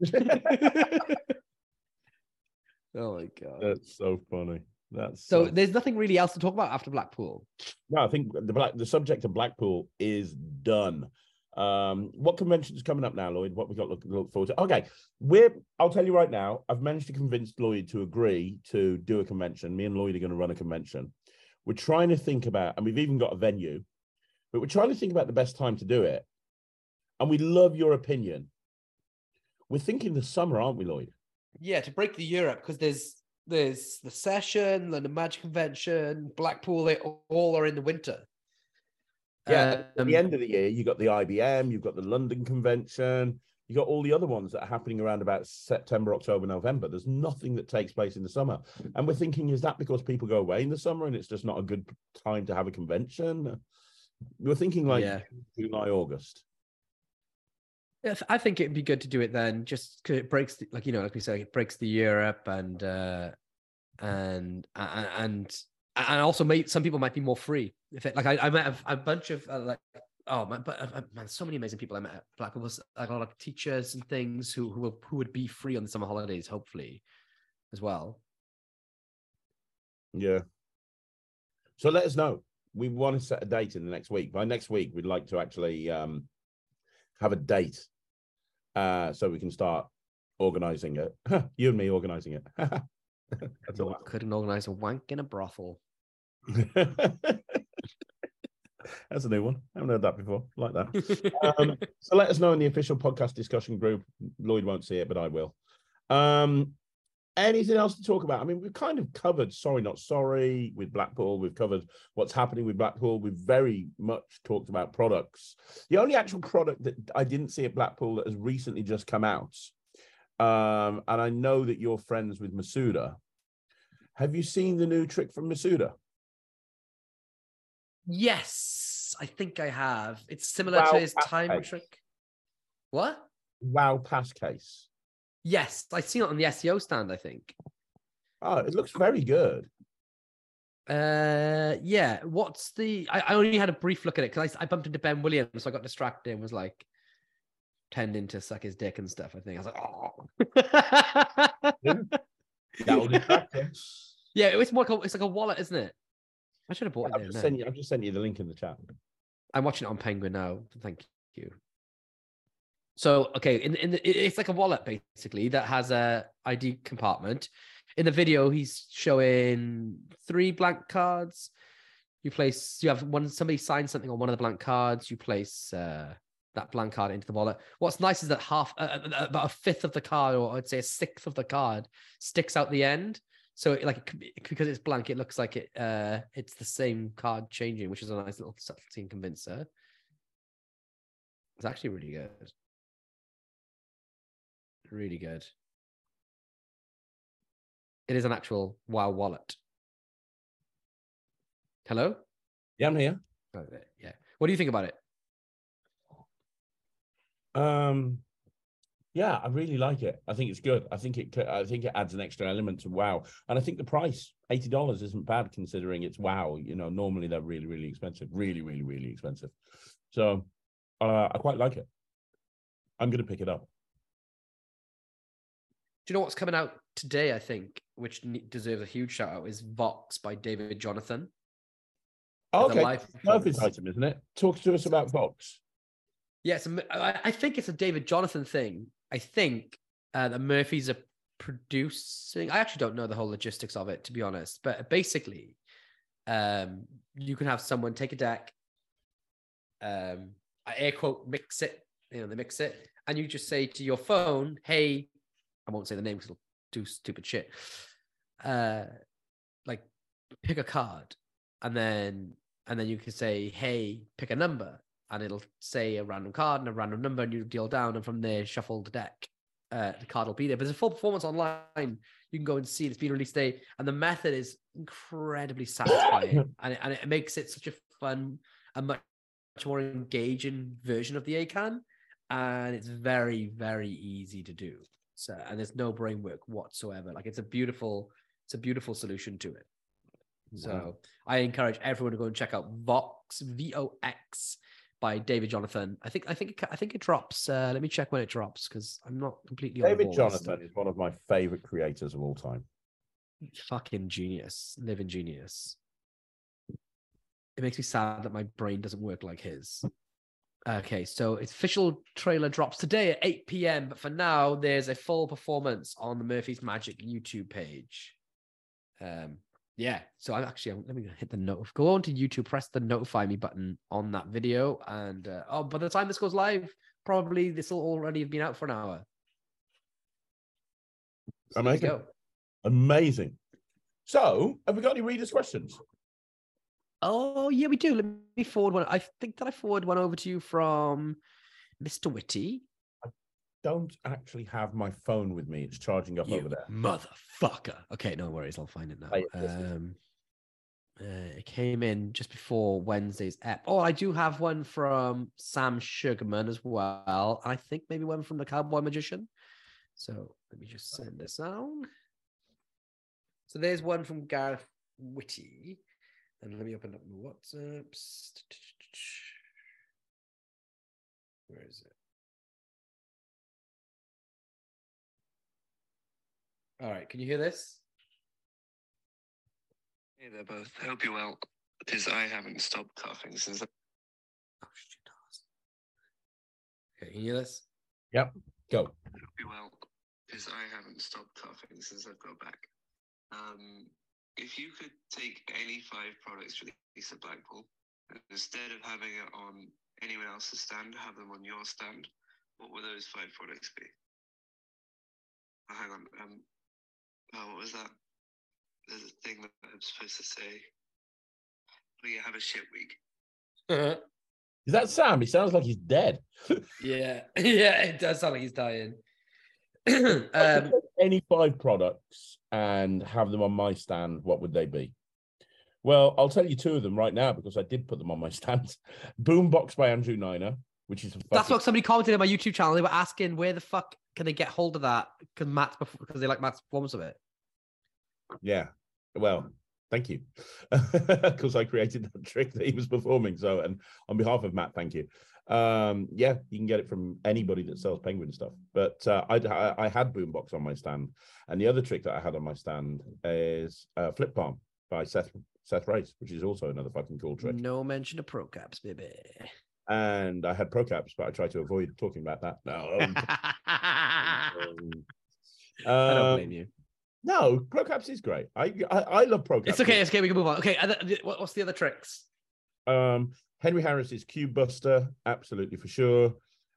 Oh my God. That's so funny. So there's nothing really else to talk about after Blackpool. No, I think the subject of Blackpool is done. What convention is coming up now, Lloyd? What we got to look forward to? Okay, I'll tell you right now, I've managed to convince Lloyd to agree to do a convention. Me and Lloyd are going to run a convention. We're trying to think about, and we've even got a venue, but we're trying to think about the best time to do it. And we love your opinion. We're thinking the summer, aren't we, Lloyd? Yeah, to break the Europe, because there's the session, London Magic Convention, Blackpool, they all are in the winter. Yeah, at the end of the year, you got the IBM, you've got the London Convention, you got all the other ones that are happening around about September, October, November. There's nothing that takes place in the summer. And we're thinking, is that because people go away in the summer and it's just not a good time to have a convention? We're thinking like July, August. Yeah, I think it'd be good to do it then, just because it breaks, like we say, it breaks the Europe and also some people might be more free. If it, like I met a bunch of man, so many amazing people I met at Blackpool, like a lot of teachers and things who would be free on the summer holidays, hopefully, as well. Yeah. So let us know. We want to set a date in the next week. By next week, we'd like to actually have a date so we can start organizing it. You and me organizing it. Couldn't organize a wank in a brothel. That's a new one. I haven't heard that before. Like that. So let us know in the official podcast discussion group. Lloyd won't see it, but I will. Anything else to talk about? I mean, we've kind of covered Sorry Not Sorry with Blackpool. We've covered what's happening with Blackpool. We've very much talked about products. The only actual product that I didn't see at Blackpool that has recently just come out, and I know that you're friends with Masuda. Have you seen the new trick from Masuda? Yes, I think I have. It's similar to his time trick. What? Wow Pass case. Yes, I seen it on the SEO stand, I think. Oh, it looks very good. Yeah. What's the... I only had a brief look at it because I bumped into Ben Williams, so I got distracted and was like tending to suck his dick and stuff, I think. I was like, oh. That'll distract him. Yeah, it's like a wallet, isn't it? I should have bought it. I've just sent you the link in the chat. I'm watching it on Penguin now. Thank you. So, okay, it's like a wallet basically that has a ID compartment. In the video, he's showing 3 blank cards. You have somebody signs something on one of the blank cards. You place that blank card into the wallet. What's nice is that about a fifth of the card, or I'd say a sixth of the card, sticks out the end. So, because it's blank, it looks like it's the same card changing, which is a nice little subtlety and convincer. It's actually really good. Really good. It is an actual WoW wallet. Hello? Yeah, I'm here. Oh, yeah. What do you think about it? Yeah, I really like it. I think it's good. I think it adds an extra element to WoW, and I think the price, $80, isn't bad considering it's WoW. Normally they're really, really expensive, really, really, really expensive. So I quite like it. I'm going to pick it up. Do you know what's coming out today, I think, which deserves a huge shout out, is Vox by David Jonathan. Okay, perfect item, isn't it? Talk to us about Vox. Yes, I think it's a David Jonathan thing. I think that Murphy's are producing. I actually don't know the whole logistics of it, to be honest. But basically, you can have someone take a deck, I air quote, mix it. They mix it. And you just say to your phone, hey, I won't say the name because it'll do stupid shit. Like pick a card, and then you can say, hey, pick a number, and it'll say a random card and a random number, and you deal down, and from there shuffle the deck. The card will be there. But there's a full performance online. You can go and see it. It's been released today, and the method is incredibly satisfying, and it makes it such a fun, a much more engaging version of the ACAN, and it's very, very easy to do. So, and there's no brain work whatsoever. Like it's a beautiful solution to it. Wow. So I encourage everyone to go and check out Vox, VOX, by David Jonathan. I think it drops. Let me check when it drops because I'm not completely. David Jonathan is one of my favorite creators of all time. Fucking genius, living genius. It makes me sad that my brain doesn't work like his. Okay, so its official trailer drops today at 8 p.m. But for now, there's a full performance on the Murphy's Magic YouTube page. Yeah, so let me hit the go on to YouTube, press the notify me button on that video, and by the time this goes live, probably this will already have been out for an hour. So Amazing. So, have we got any readers' questions? Oh yeah, we do. Let me forward one. I think that I forwarded one over to you from Mr. Whitty. I don't actually have my phone with me. It's charging up over there. Motherfucker. Okay, no worries. I'll find it now. It came in just before Wednesday's app. Oh, I do have one from Sam Sugarman as well. I think maybe one from the Cowboy Magician. So let me just send this out. So there's one from Gareth Whitty. And let me open up my WhatsApps. Where is it? All right, can you hear this? Hey there both. I hope you're well, because I haven't stopped coughing since... Oh, shit. Okay, can you hear this? Yep, go. I hope you're well, because I haven't stopped coughing since I've got back. If you could take any 5 products released at Blackpool, and instead of having it on anyone else's stand, have them on your stand, what would those 5 products be? Oh, hang on. What was that? There's a thing that I'm supposed to say. Oh, yeah, have a shit week. Is that Sam? He sounds like he's dead. Yeah, it does sound like he's dying. Any 5 products and have them on my stand, what would they be? Well, I'll tell you 2 of them right now because I did put them on my stand. Boombox by Andrew Niner, which is that's what somebody commented on my YouTube channel. They were asking where the fuck can they get hold of that because they like Matt's performance of it. Yeah, well, thank you, because I created that trick that he was performing. So, and on behalf of Matt, thank you. Yeah, you can get it from anybody that sells penguin stuff. But I had Boombox on my stand, and the other trick that I had on my stand is Flip Palm by Seth Race, which is also another fucking cool trick. No mention of Pro Caps, baby. And I had Pro Caps, but I tried to avoid talking about that. No, I don't blame you. No, Pro Caps is great. I love Pro Caps. It's okay. It's okay. We can move on. Okay, what's the other tricks? Henry Harris's Cube Buster, absolutely for sure.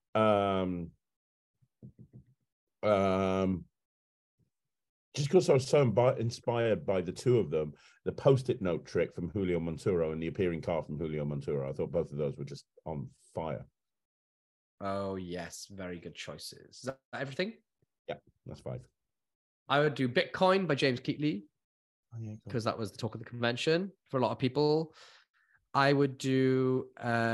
Just because I was so inspired by the 2 of them, the Post-it note trick from Julio Monturo and the appearing card from Julio Monturo, I thought both of those were just on fire. Oh, yes. Very good choices. Is that everything? Yeah, that's 5. I would do Bitcoin by James Keatley because that was the talk of the convention for a lot of people. I would do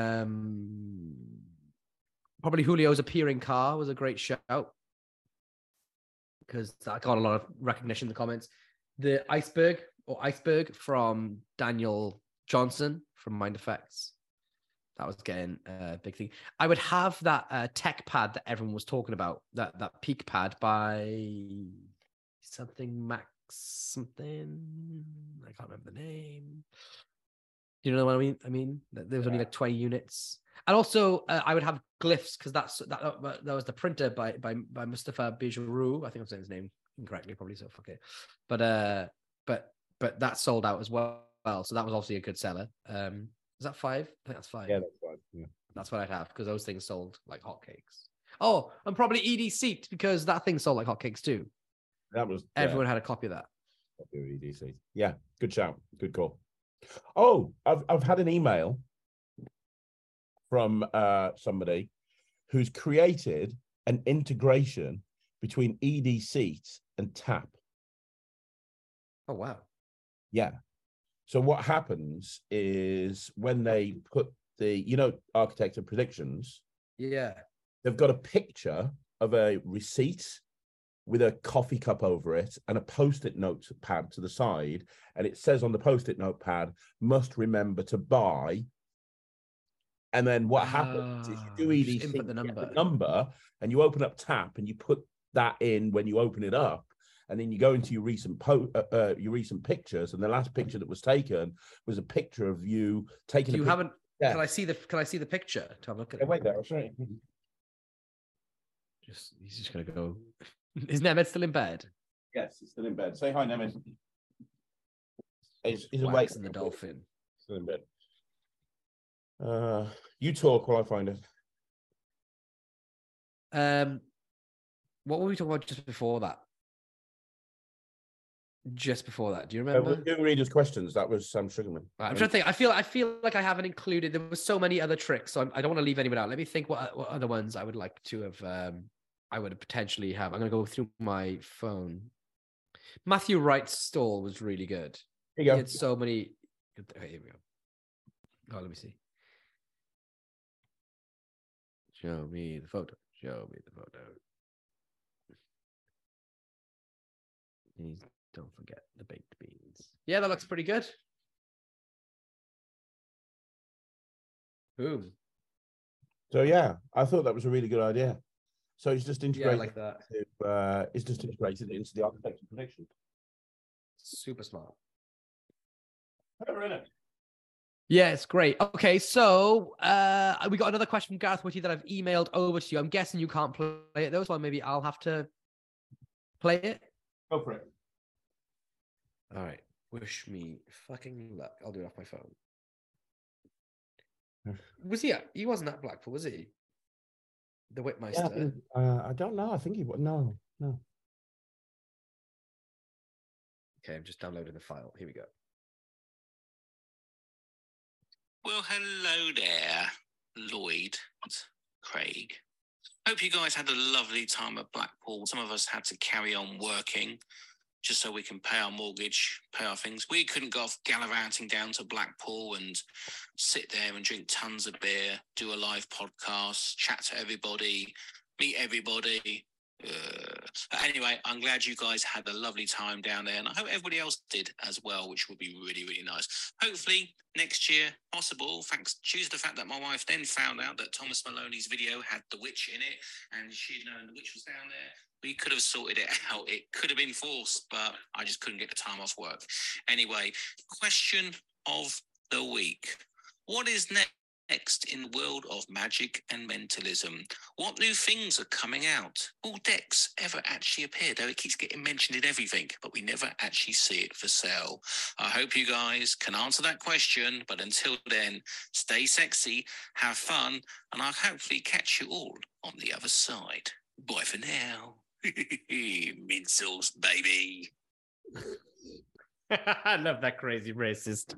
probably Julio's appearing car was a great shout because that got a lot of recognition in the comments. The Iceberg from Daniel Johnson from Mind Effects. That was getting a big thing. I would have that tech pad that everyone was talking about, that Peak pad by something Max something. I can't remember the name. You know what I mean? I mean, there was only like 20 units. And also, I would have Glyphs because that was the printer by Mustafa Bijou. I think I'm saying his name incorrectly, probably. So fuck it. But that sold out as well. So that was obviously a good seller. Is that 5? I think that's 5. Yeah, that's 5. Yeah. That's what I'd have because those things sold like hotcakes. Oh, and probably ED Seat because that thing sold like hotcakes too. That was Everyone had a copy of that. EDC. Yeah, good shout. Good call. Oh, I've had an email from somebody who's created an integration between ED Seats and Tap. Oh, wow. Yeah. So what happens is when they put the, Architect of Predictions, Yeah. they've got a picture of a receipt with a coffee cup over it and a post-it note pad to the side. And it says on the post-it note pad, must remember to buy. And then what happens is you do EDC, input the number, and you open up Tap and you put that in when you open it up. And then you go into your recent pictures, and the last picture that was taken was a picture of you taking. You haven't. Yeah. Can I see the picture? To have a look at Yeah, it. wait there, I'll show you. He's just gonna go. Is Nemeth still in bed? Yes, he's still in bed. Say hi, Nemeth. He's Wax awake. and the dolphin. Still in bed. You talk while I find it. What were we talking about just before that? Just before that, do you remember? We're doing readers' questions. That was Sam Sugarman. I'm trying to think. I feel like I haven't included. There were so many other tricks, so I don't want to leave anyone out. Let me think. What other ones I would like to have. I would potentially have. I'm going to go through my phone. Matthew Wright's stall was really good. Here you go. He had so many. Okay, here we go. Oh, let me see. Show me the photo. Show me the photo. Don't forget the baked beans. Yeah, that looks pretty good. Boom. So yeah, I thought that was a really good idea. So it's just integrated. Yeah, like that. It's just integrated into the Architect of Prediction. Super smart. Whatever in it. Yeah, it's great. Okay, so we got another question from Gareth Whitty that I've emailed over to you. I'm guessing you can't play it though, so maybe I'll have to play it. Go for it. All right. Wish me fucking luck. I'll do it off my phone. Was he? He wasn't at Blackpool, was he? The Whitmeister. Yeah, I don't know. I think he was. No. Okay, I'm just downloading the file. Here we go. Well, hello there, Lloyd, Craig. Hope you guys had a lovely time at Blackpool. Some of us had to carry on working just so we can pay our mortgage, pay our things. We couldn't go off gallivanting down to Blackpool and sit there and drink tons of beer, do a live podcast, chat to everybody, meet everybody. But anyway, I'm glad you guys had a lovely time down there, and I hope everybody else did as well, which would be really, really nice. Hopefully next year, possible, thanks due to the fact that my wife then found out that Thomas Maloney's video had the witch in it, and she'd known the witch was down there. We could have sorted it out. It could have been forced, but I just couldn't get the time off work. Anyway, question of the week. What is next in the world of magic and mentalism? What new things are coming out? Will Dex ever actually appear? Though it keeps getting mentioned in everything, but we never actually see it for sale. I hope you guys can answer that question, but until then, stay sexy, have fun, and I'll hopefully catch you all on the other side. Bye for now. Mint sauce, baby. I love that crazy racist.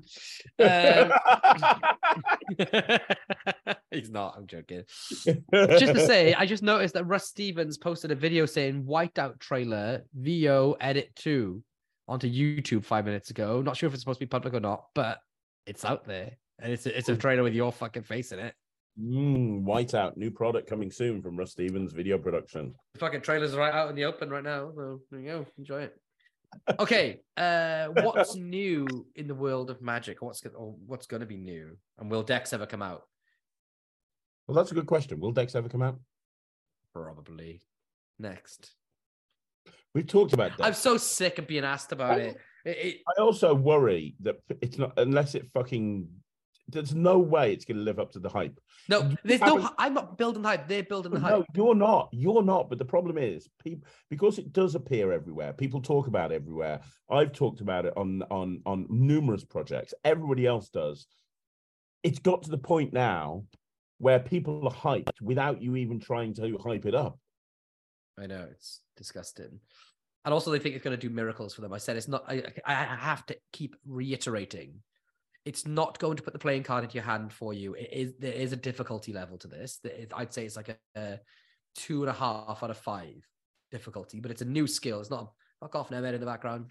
He's not, I'm joking. Just to say, I just noticed that Russ Stevens posted a video saying Whiteout trailer VO edit 2 onto YouTube 5 minutes ago. Not sure if it's supposed to be public or not, but it's out there. And it's a trailer with your fucking face in it. Whiteout, new product coming soon from Russ Stevens Video Production. The fucking trailer's right out in the open right now. So there you go. Enjoy it. Okay, what's new in the world of magic? What's going to be new? And will Dex ever come out? Well, that's a good question. Will Dex ever come out? Probably. Next. We've talked about Dex. I'm so sick of being asked about it. I also worry that it's not, unless it fucking, there's no way it's going to live up to the hype. No, there's no. I'm not building hype. They're building the hype. No, you're not. You're not. But the problem is, people, because it does appear everywhere. People talk about it everywhere. I've talked about it on numerous projects. Everybody else does. It's got to the point now where people are hyped without you even trying to hype it up. I know, it's disgusting. And also they think it's going to do miracles for them. I said it's not. I have to keep reiterating. It's not going to put the playing card into your hand for you. There is a difficulty level to this. I'd say it's like a 2.5 out of 5 difficulty, but it's a new skill. It's not fuck off Nemed in the background.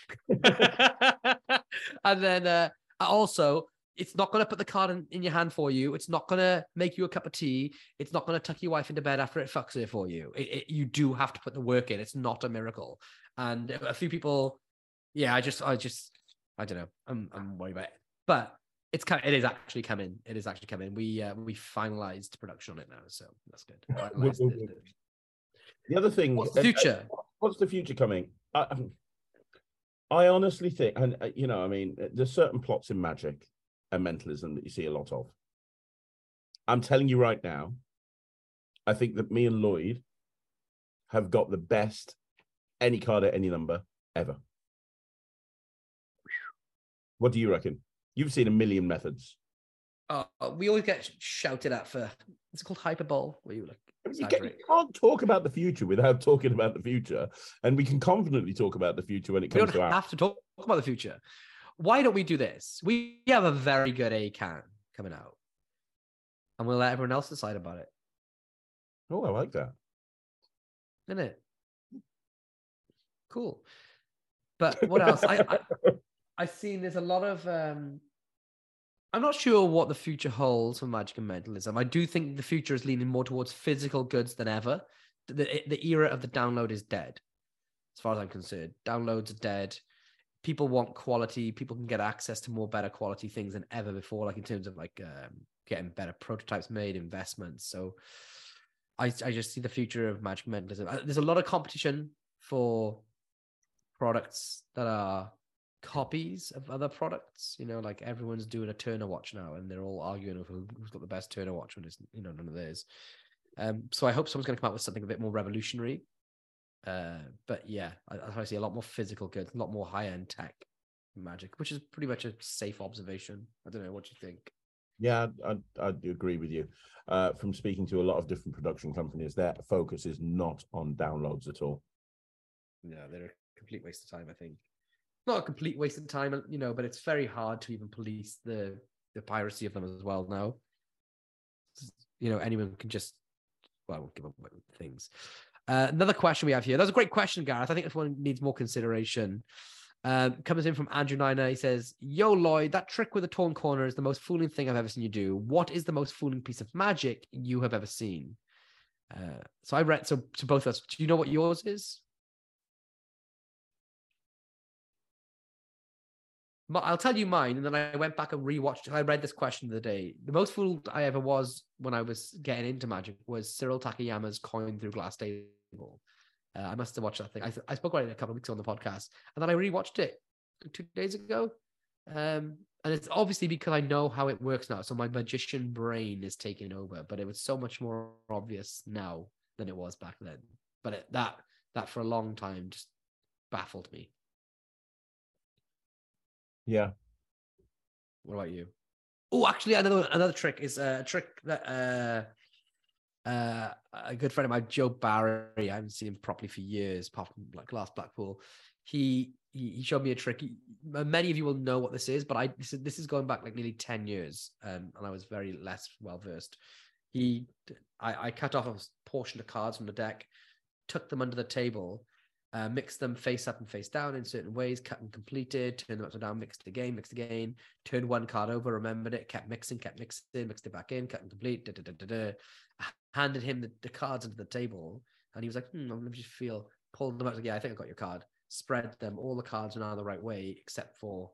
And then also, it's not going to put the card in your hand for you. It's not going to make you a cup of tea. It's not going to tuck your wife into bed after it fucks her for you. You do have to put the work in. It's not a miracle. And a few people, yeah, I don't know. I'm worried about it. But it is actually coming. It is actually coming. We finalized production on it now, so that's good. The other thing, what's the future? What's the future coming? I honestly think, and I mean, there's certain plots in Magic and Mentalism that you see a lot of. I'm telling you right now, I think that me and Lloyd have got the best any card at any number ever. What do you reckon? You've seen a million methods. We always get shouted at for, it's called hyperbole, where you you can't talk about the future without talking about the future. And we can confidently talk about the future when it comes to We don't have to talk about the future. Why don't we do this? We have a very good ACAN coming out. And we'll let everyone else decide about it. Oh, I like that. Isn't it? Cool. But what else? I've seen there's a lot of... I'm not sure what the future holds for Magic and Mentalism. I do think the future is leaning more towards physical goods than ever. The era of the download is dead, as far as I'm concerned. Downloads are dead. People want quality. People can get access to more better quality things than ever before, like in terms of getting better prototypes made, investments. So I just see the future of Magic and Mentalism. There's a lot of competition for products that are copies of other products, like everyone's doing a Turner watch now and they're all arguing over who's got the best Turner watch when it's none of theirs. So I hope someone's going to come out with something a bit more revolutionary, but yeah, I see a lot more physical goods, a lot more high-end tech Magic, which is pretty much a safe observation. I don't know what you think. Yeah, I do agree with you. From speaking to a lot of different production companies, their focus is not on downloads at all. Yeah, they're a complete waste of time, I think. Not a complete waste of time, but it's very hard to even police the piracy of them as well now. Anyone can just, give up things. Another question we have here. That's a great question, Gareth. I think this one needs more consideration. Comes in from Andrew Niner. He says, "Yo, Lloyd, that trick with the torn corner is the most fooling thing I've ever seen you do. What is the most fooling piece of magic you have ever seen?" So I read, so to both of us, do you know what yours is? I'll tell you mine, and then I went back and rewatched. I read this question the other day. The most fooled I ever was when I was getting into Magic was Cyril Takayama's Coin Through Glass Table. I must have watched that thing. I spoke about it a couple of weeks on the podcast, and then I rewatched it 2 days ago. And it's obviously because I know how it works now, so my magician brain is taking over. But it was so much more obvious now than it was back then. But that for a long time just baffled me. Yeah. What about you? Oh, actually, another trick is a trick that a good friend of mine, Joe Barry, I haven't seen him properly for years, apart from last Blackpool. He showed me a trick. Many of you will know what this is, but this is going back nearly 10 years, and I was very less well versed. I cut off a portion of cards from the deck, took them under the table, mixed them face up and face down in certain ways, cut and completed, turned them upside down, mixed again, turned one card over, remembered it, kept mixing, mixed it back in, cut and complete, handed him the cards under the table, and he was like, I'm going to just pulled them out, like, yeah, I think I got your card, spread them, all the cards are now the right way, except for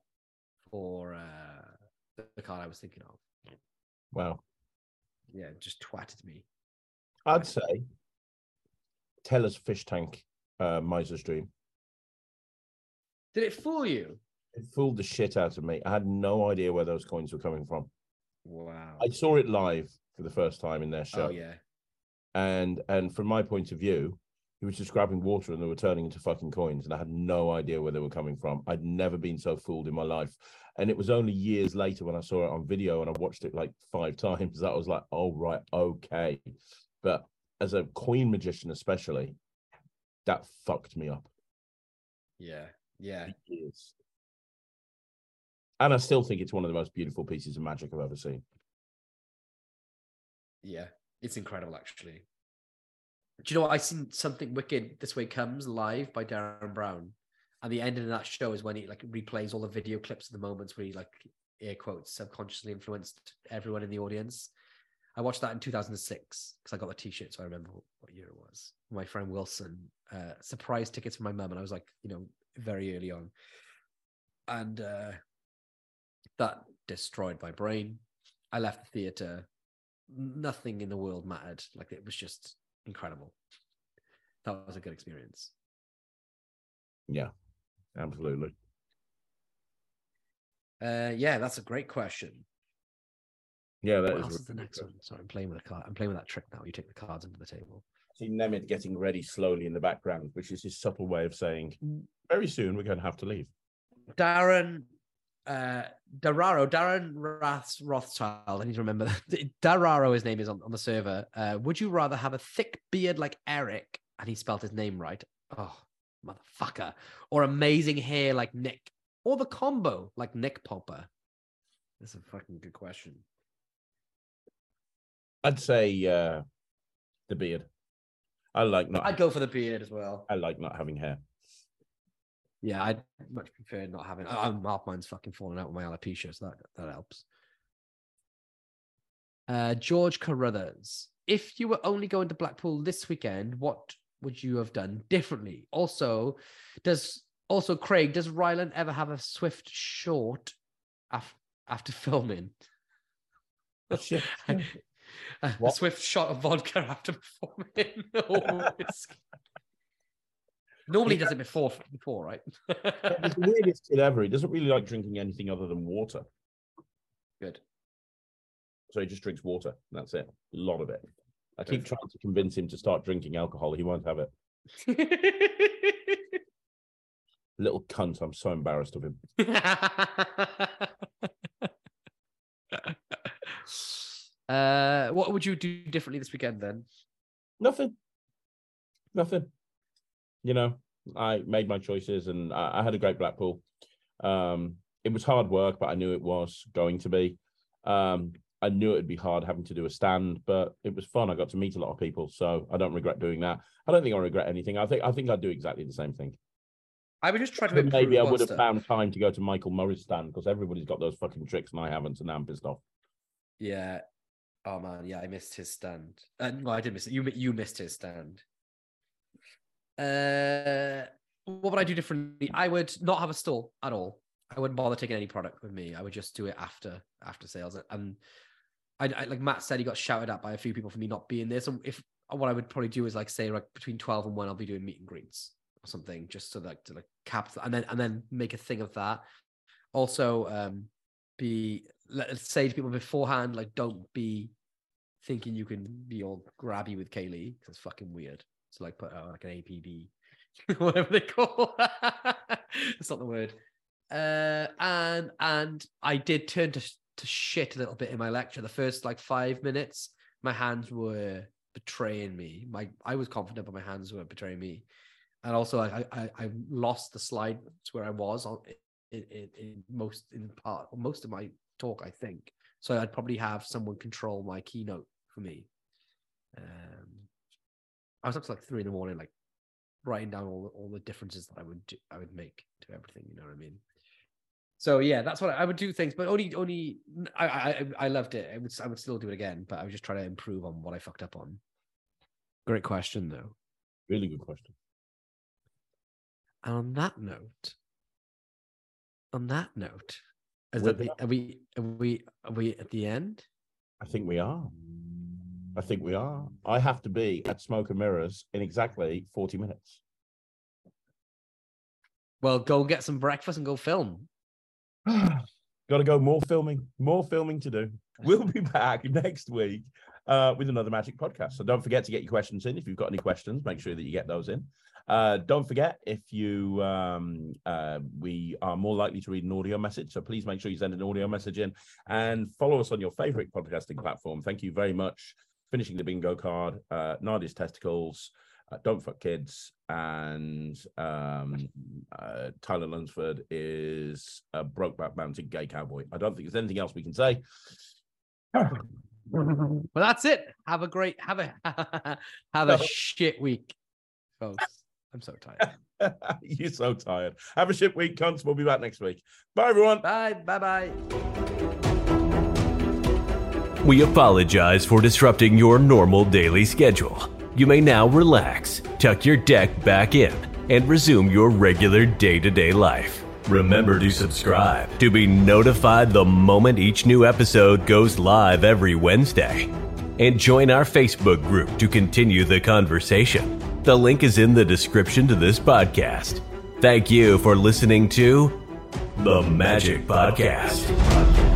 the card I was thinking of. Wow. Yeah, just twatted me. I'd say Teller's fish tank. Miser's Dream. Did it fool you? It fooled the shit out of me. I had no idea where those coins were coming from. Wow. I saw it live for the first time in their show. Oh yeah. And from my point of view, He was just grabbing water and they were turning into fucking coins, and I had no idea where they were coming from. I'd never been so fooled in my life. And it was only years later when I saw it on video and I watched it like 5 times that I was like, oh, right, okay. But as a coin magician especially, that fucked me up. Yeah. Years. And I still think it's one of the most beautiful pieces of magic I've ever seen. Yeah, it's incredible, actually. Do you know what? I seen Something Wicked This Way Comes live by Darren Brown. And the ending of that show is when he like replays all the video clips of the moments where he like air quotes subconsciously influenced everyone in the audience. I watched that in 2006 because I got the t-shirt, so I remember what year it was. My friend Wilson surprise tickets for my mum, and I was like, very early on. And that destroyed my brain. I left the theater. Nothing in the world mattered. Like, it was just incredible. That was a good experience. Yeah, absolutely. Yeah, that's a great question. Yeah, that What is else is the next one? Sorry, I'm playing with a card. I'm playing with that trick now. You take the cards into the table. I see Nemeth getting ready slowly in the background, which is his subtle way of saying, very soon we're going to have to leave. Darren Rothschild. I need to remember that. Dararo, his name is on the server. Would you rather have a thick beard like Eric, and he spelled his name right? Oh, motherfucker. Or amazing hair like Nick? Or the combo like Nick Popper? That's a fucking good question. I'd say the beard. I'd go for the beard as well. I like not having hair. Yeah, I'd much prefer not having. Half mine's fucking falling out with my alopecia, so that helps. George Carruthers, if you were only going to Blackpool this weekend, what would you have done differently? Also, Craig, does Ryland ever have a swift short after filming? Shit. A swift shot of vodka after performing. Normally he does it before, right? It's the weirdest kid ever. He doesn't really like drinking anything other than water. Good. So he just drinks water. That's it. A lot of it. I keep trying to convince him to start drinking alcohol. He won't have it. Little cunt. I'm so embarrassed of him. What would you do differently this weekend then? Nothing. I made my choices and I had a great Blackpool. It was hard work, but I knew it was going to be. I knew it'd be hard having to do a stand, but it was fun. I got to meet a lot of people, so I don't regret doing that. I don't think I regret anything. I think I'd do exactly the same thing. I would just try to improve. Maybe I would have found time to go to Michael Murray's stand because everybody's got those fucking tricks and I haven't, and now I'm pissed off. Yeah. Oh man, yeah, I missed his stand. No, I did miss it. You missed his stand. What would I do differently? I would not have a stall at all. I wouldn't bother taking any product with me. I would just do it after sales. And I like Matt said, he got shouted at by a few people for me not being there. So what I would probably do is like say like between 12 and 1, I'll be doing meet and greets or something, just so like to like cap and then make a thing of that. Also, let's say to people beforehand, like don't be thinking you can be all grabby with Kaylee because it's fucking weird. So like put out like an APB, whatever they call. It's not the word. And I did turn to shit a little bit in my lecture. The first like 5 minutes, my hands were betraying me. I was confident, but my hands were betraying me. And also I lost the slide to where I was on most of my talk, I think. So I'd probably have someone control my keynote for me. I was up to like 3 a.m, like writing down all the differences that I would make to everything. You know what I mean? So yeah, that's what I would do things, but only I loved it. I would still do it again, but I would just try to improve on what I fucked up on. Great question, though. Really good question. And on that note, are we at the end? I think we are. I have to be at Smoke and Mirrors in exactly 40 minutes. Well, go get some breakfast and go film. Got to go. More filming to do. We'll be back next week with another Magic podcast. So don't forget to get your questions in. If you've got any questions, make sure that you get those in. Don't forget, if you we are more likely to read an audio message, so please make sure you send an audio message in and follow us on your favorite podcasting platform. Thank you very much. Finishing the bingo card, Nadia's testicles, Don't Fuck Kids, and Tyler Lunsford is a Brokeback Mountain gay cowboy. I don't think there's anything else we can say. Well, that's it. Have a shit week, folks. I'm so tired. You're so tired. Have a shit week, cunts. We'll be back next week. Bye, everyone. Bye. We apologize for disrupting your normal daily schedule. You may now relax, tuck your deck back in, and resume your regular day-to-day life. Remember to subscribe to be notified the moment each new episode goes live every Wednesday. And join our Facebook group to continue the conversation. The link is in the description to this podcast. Thank you for listening to The Magic Podcast.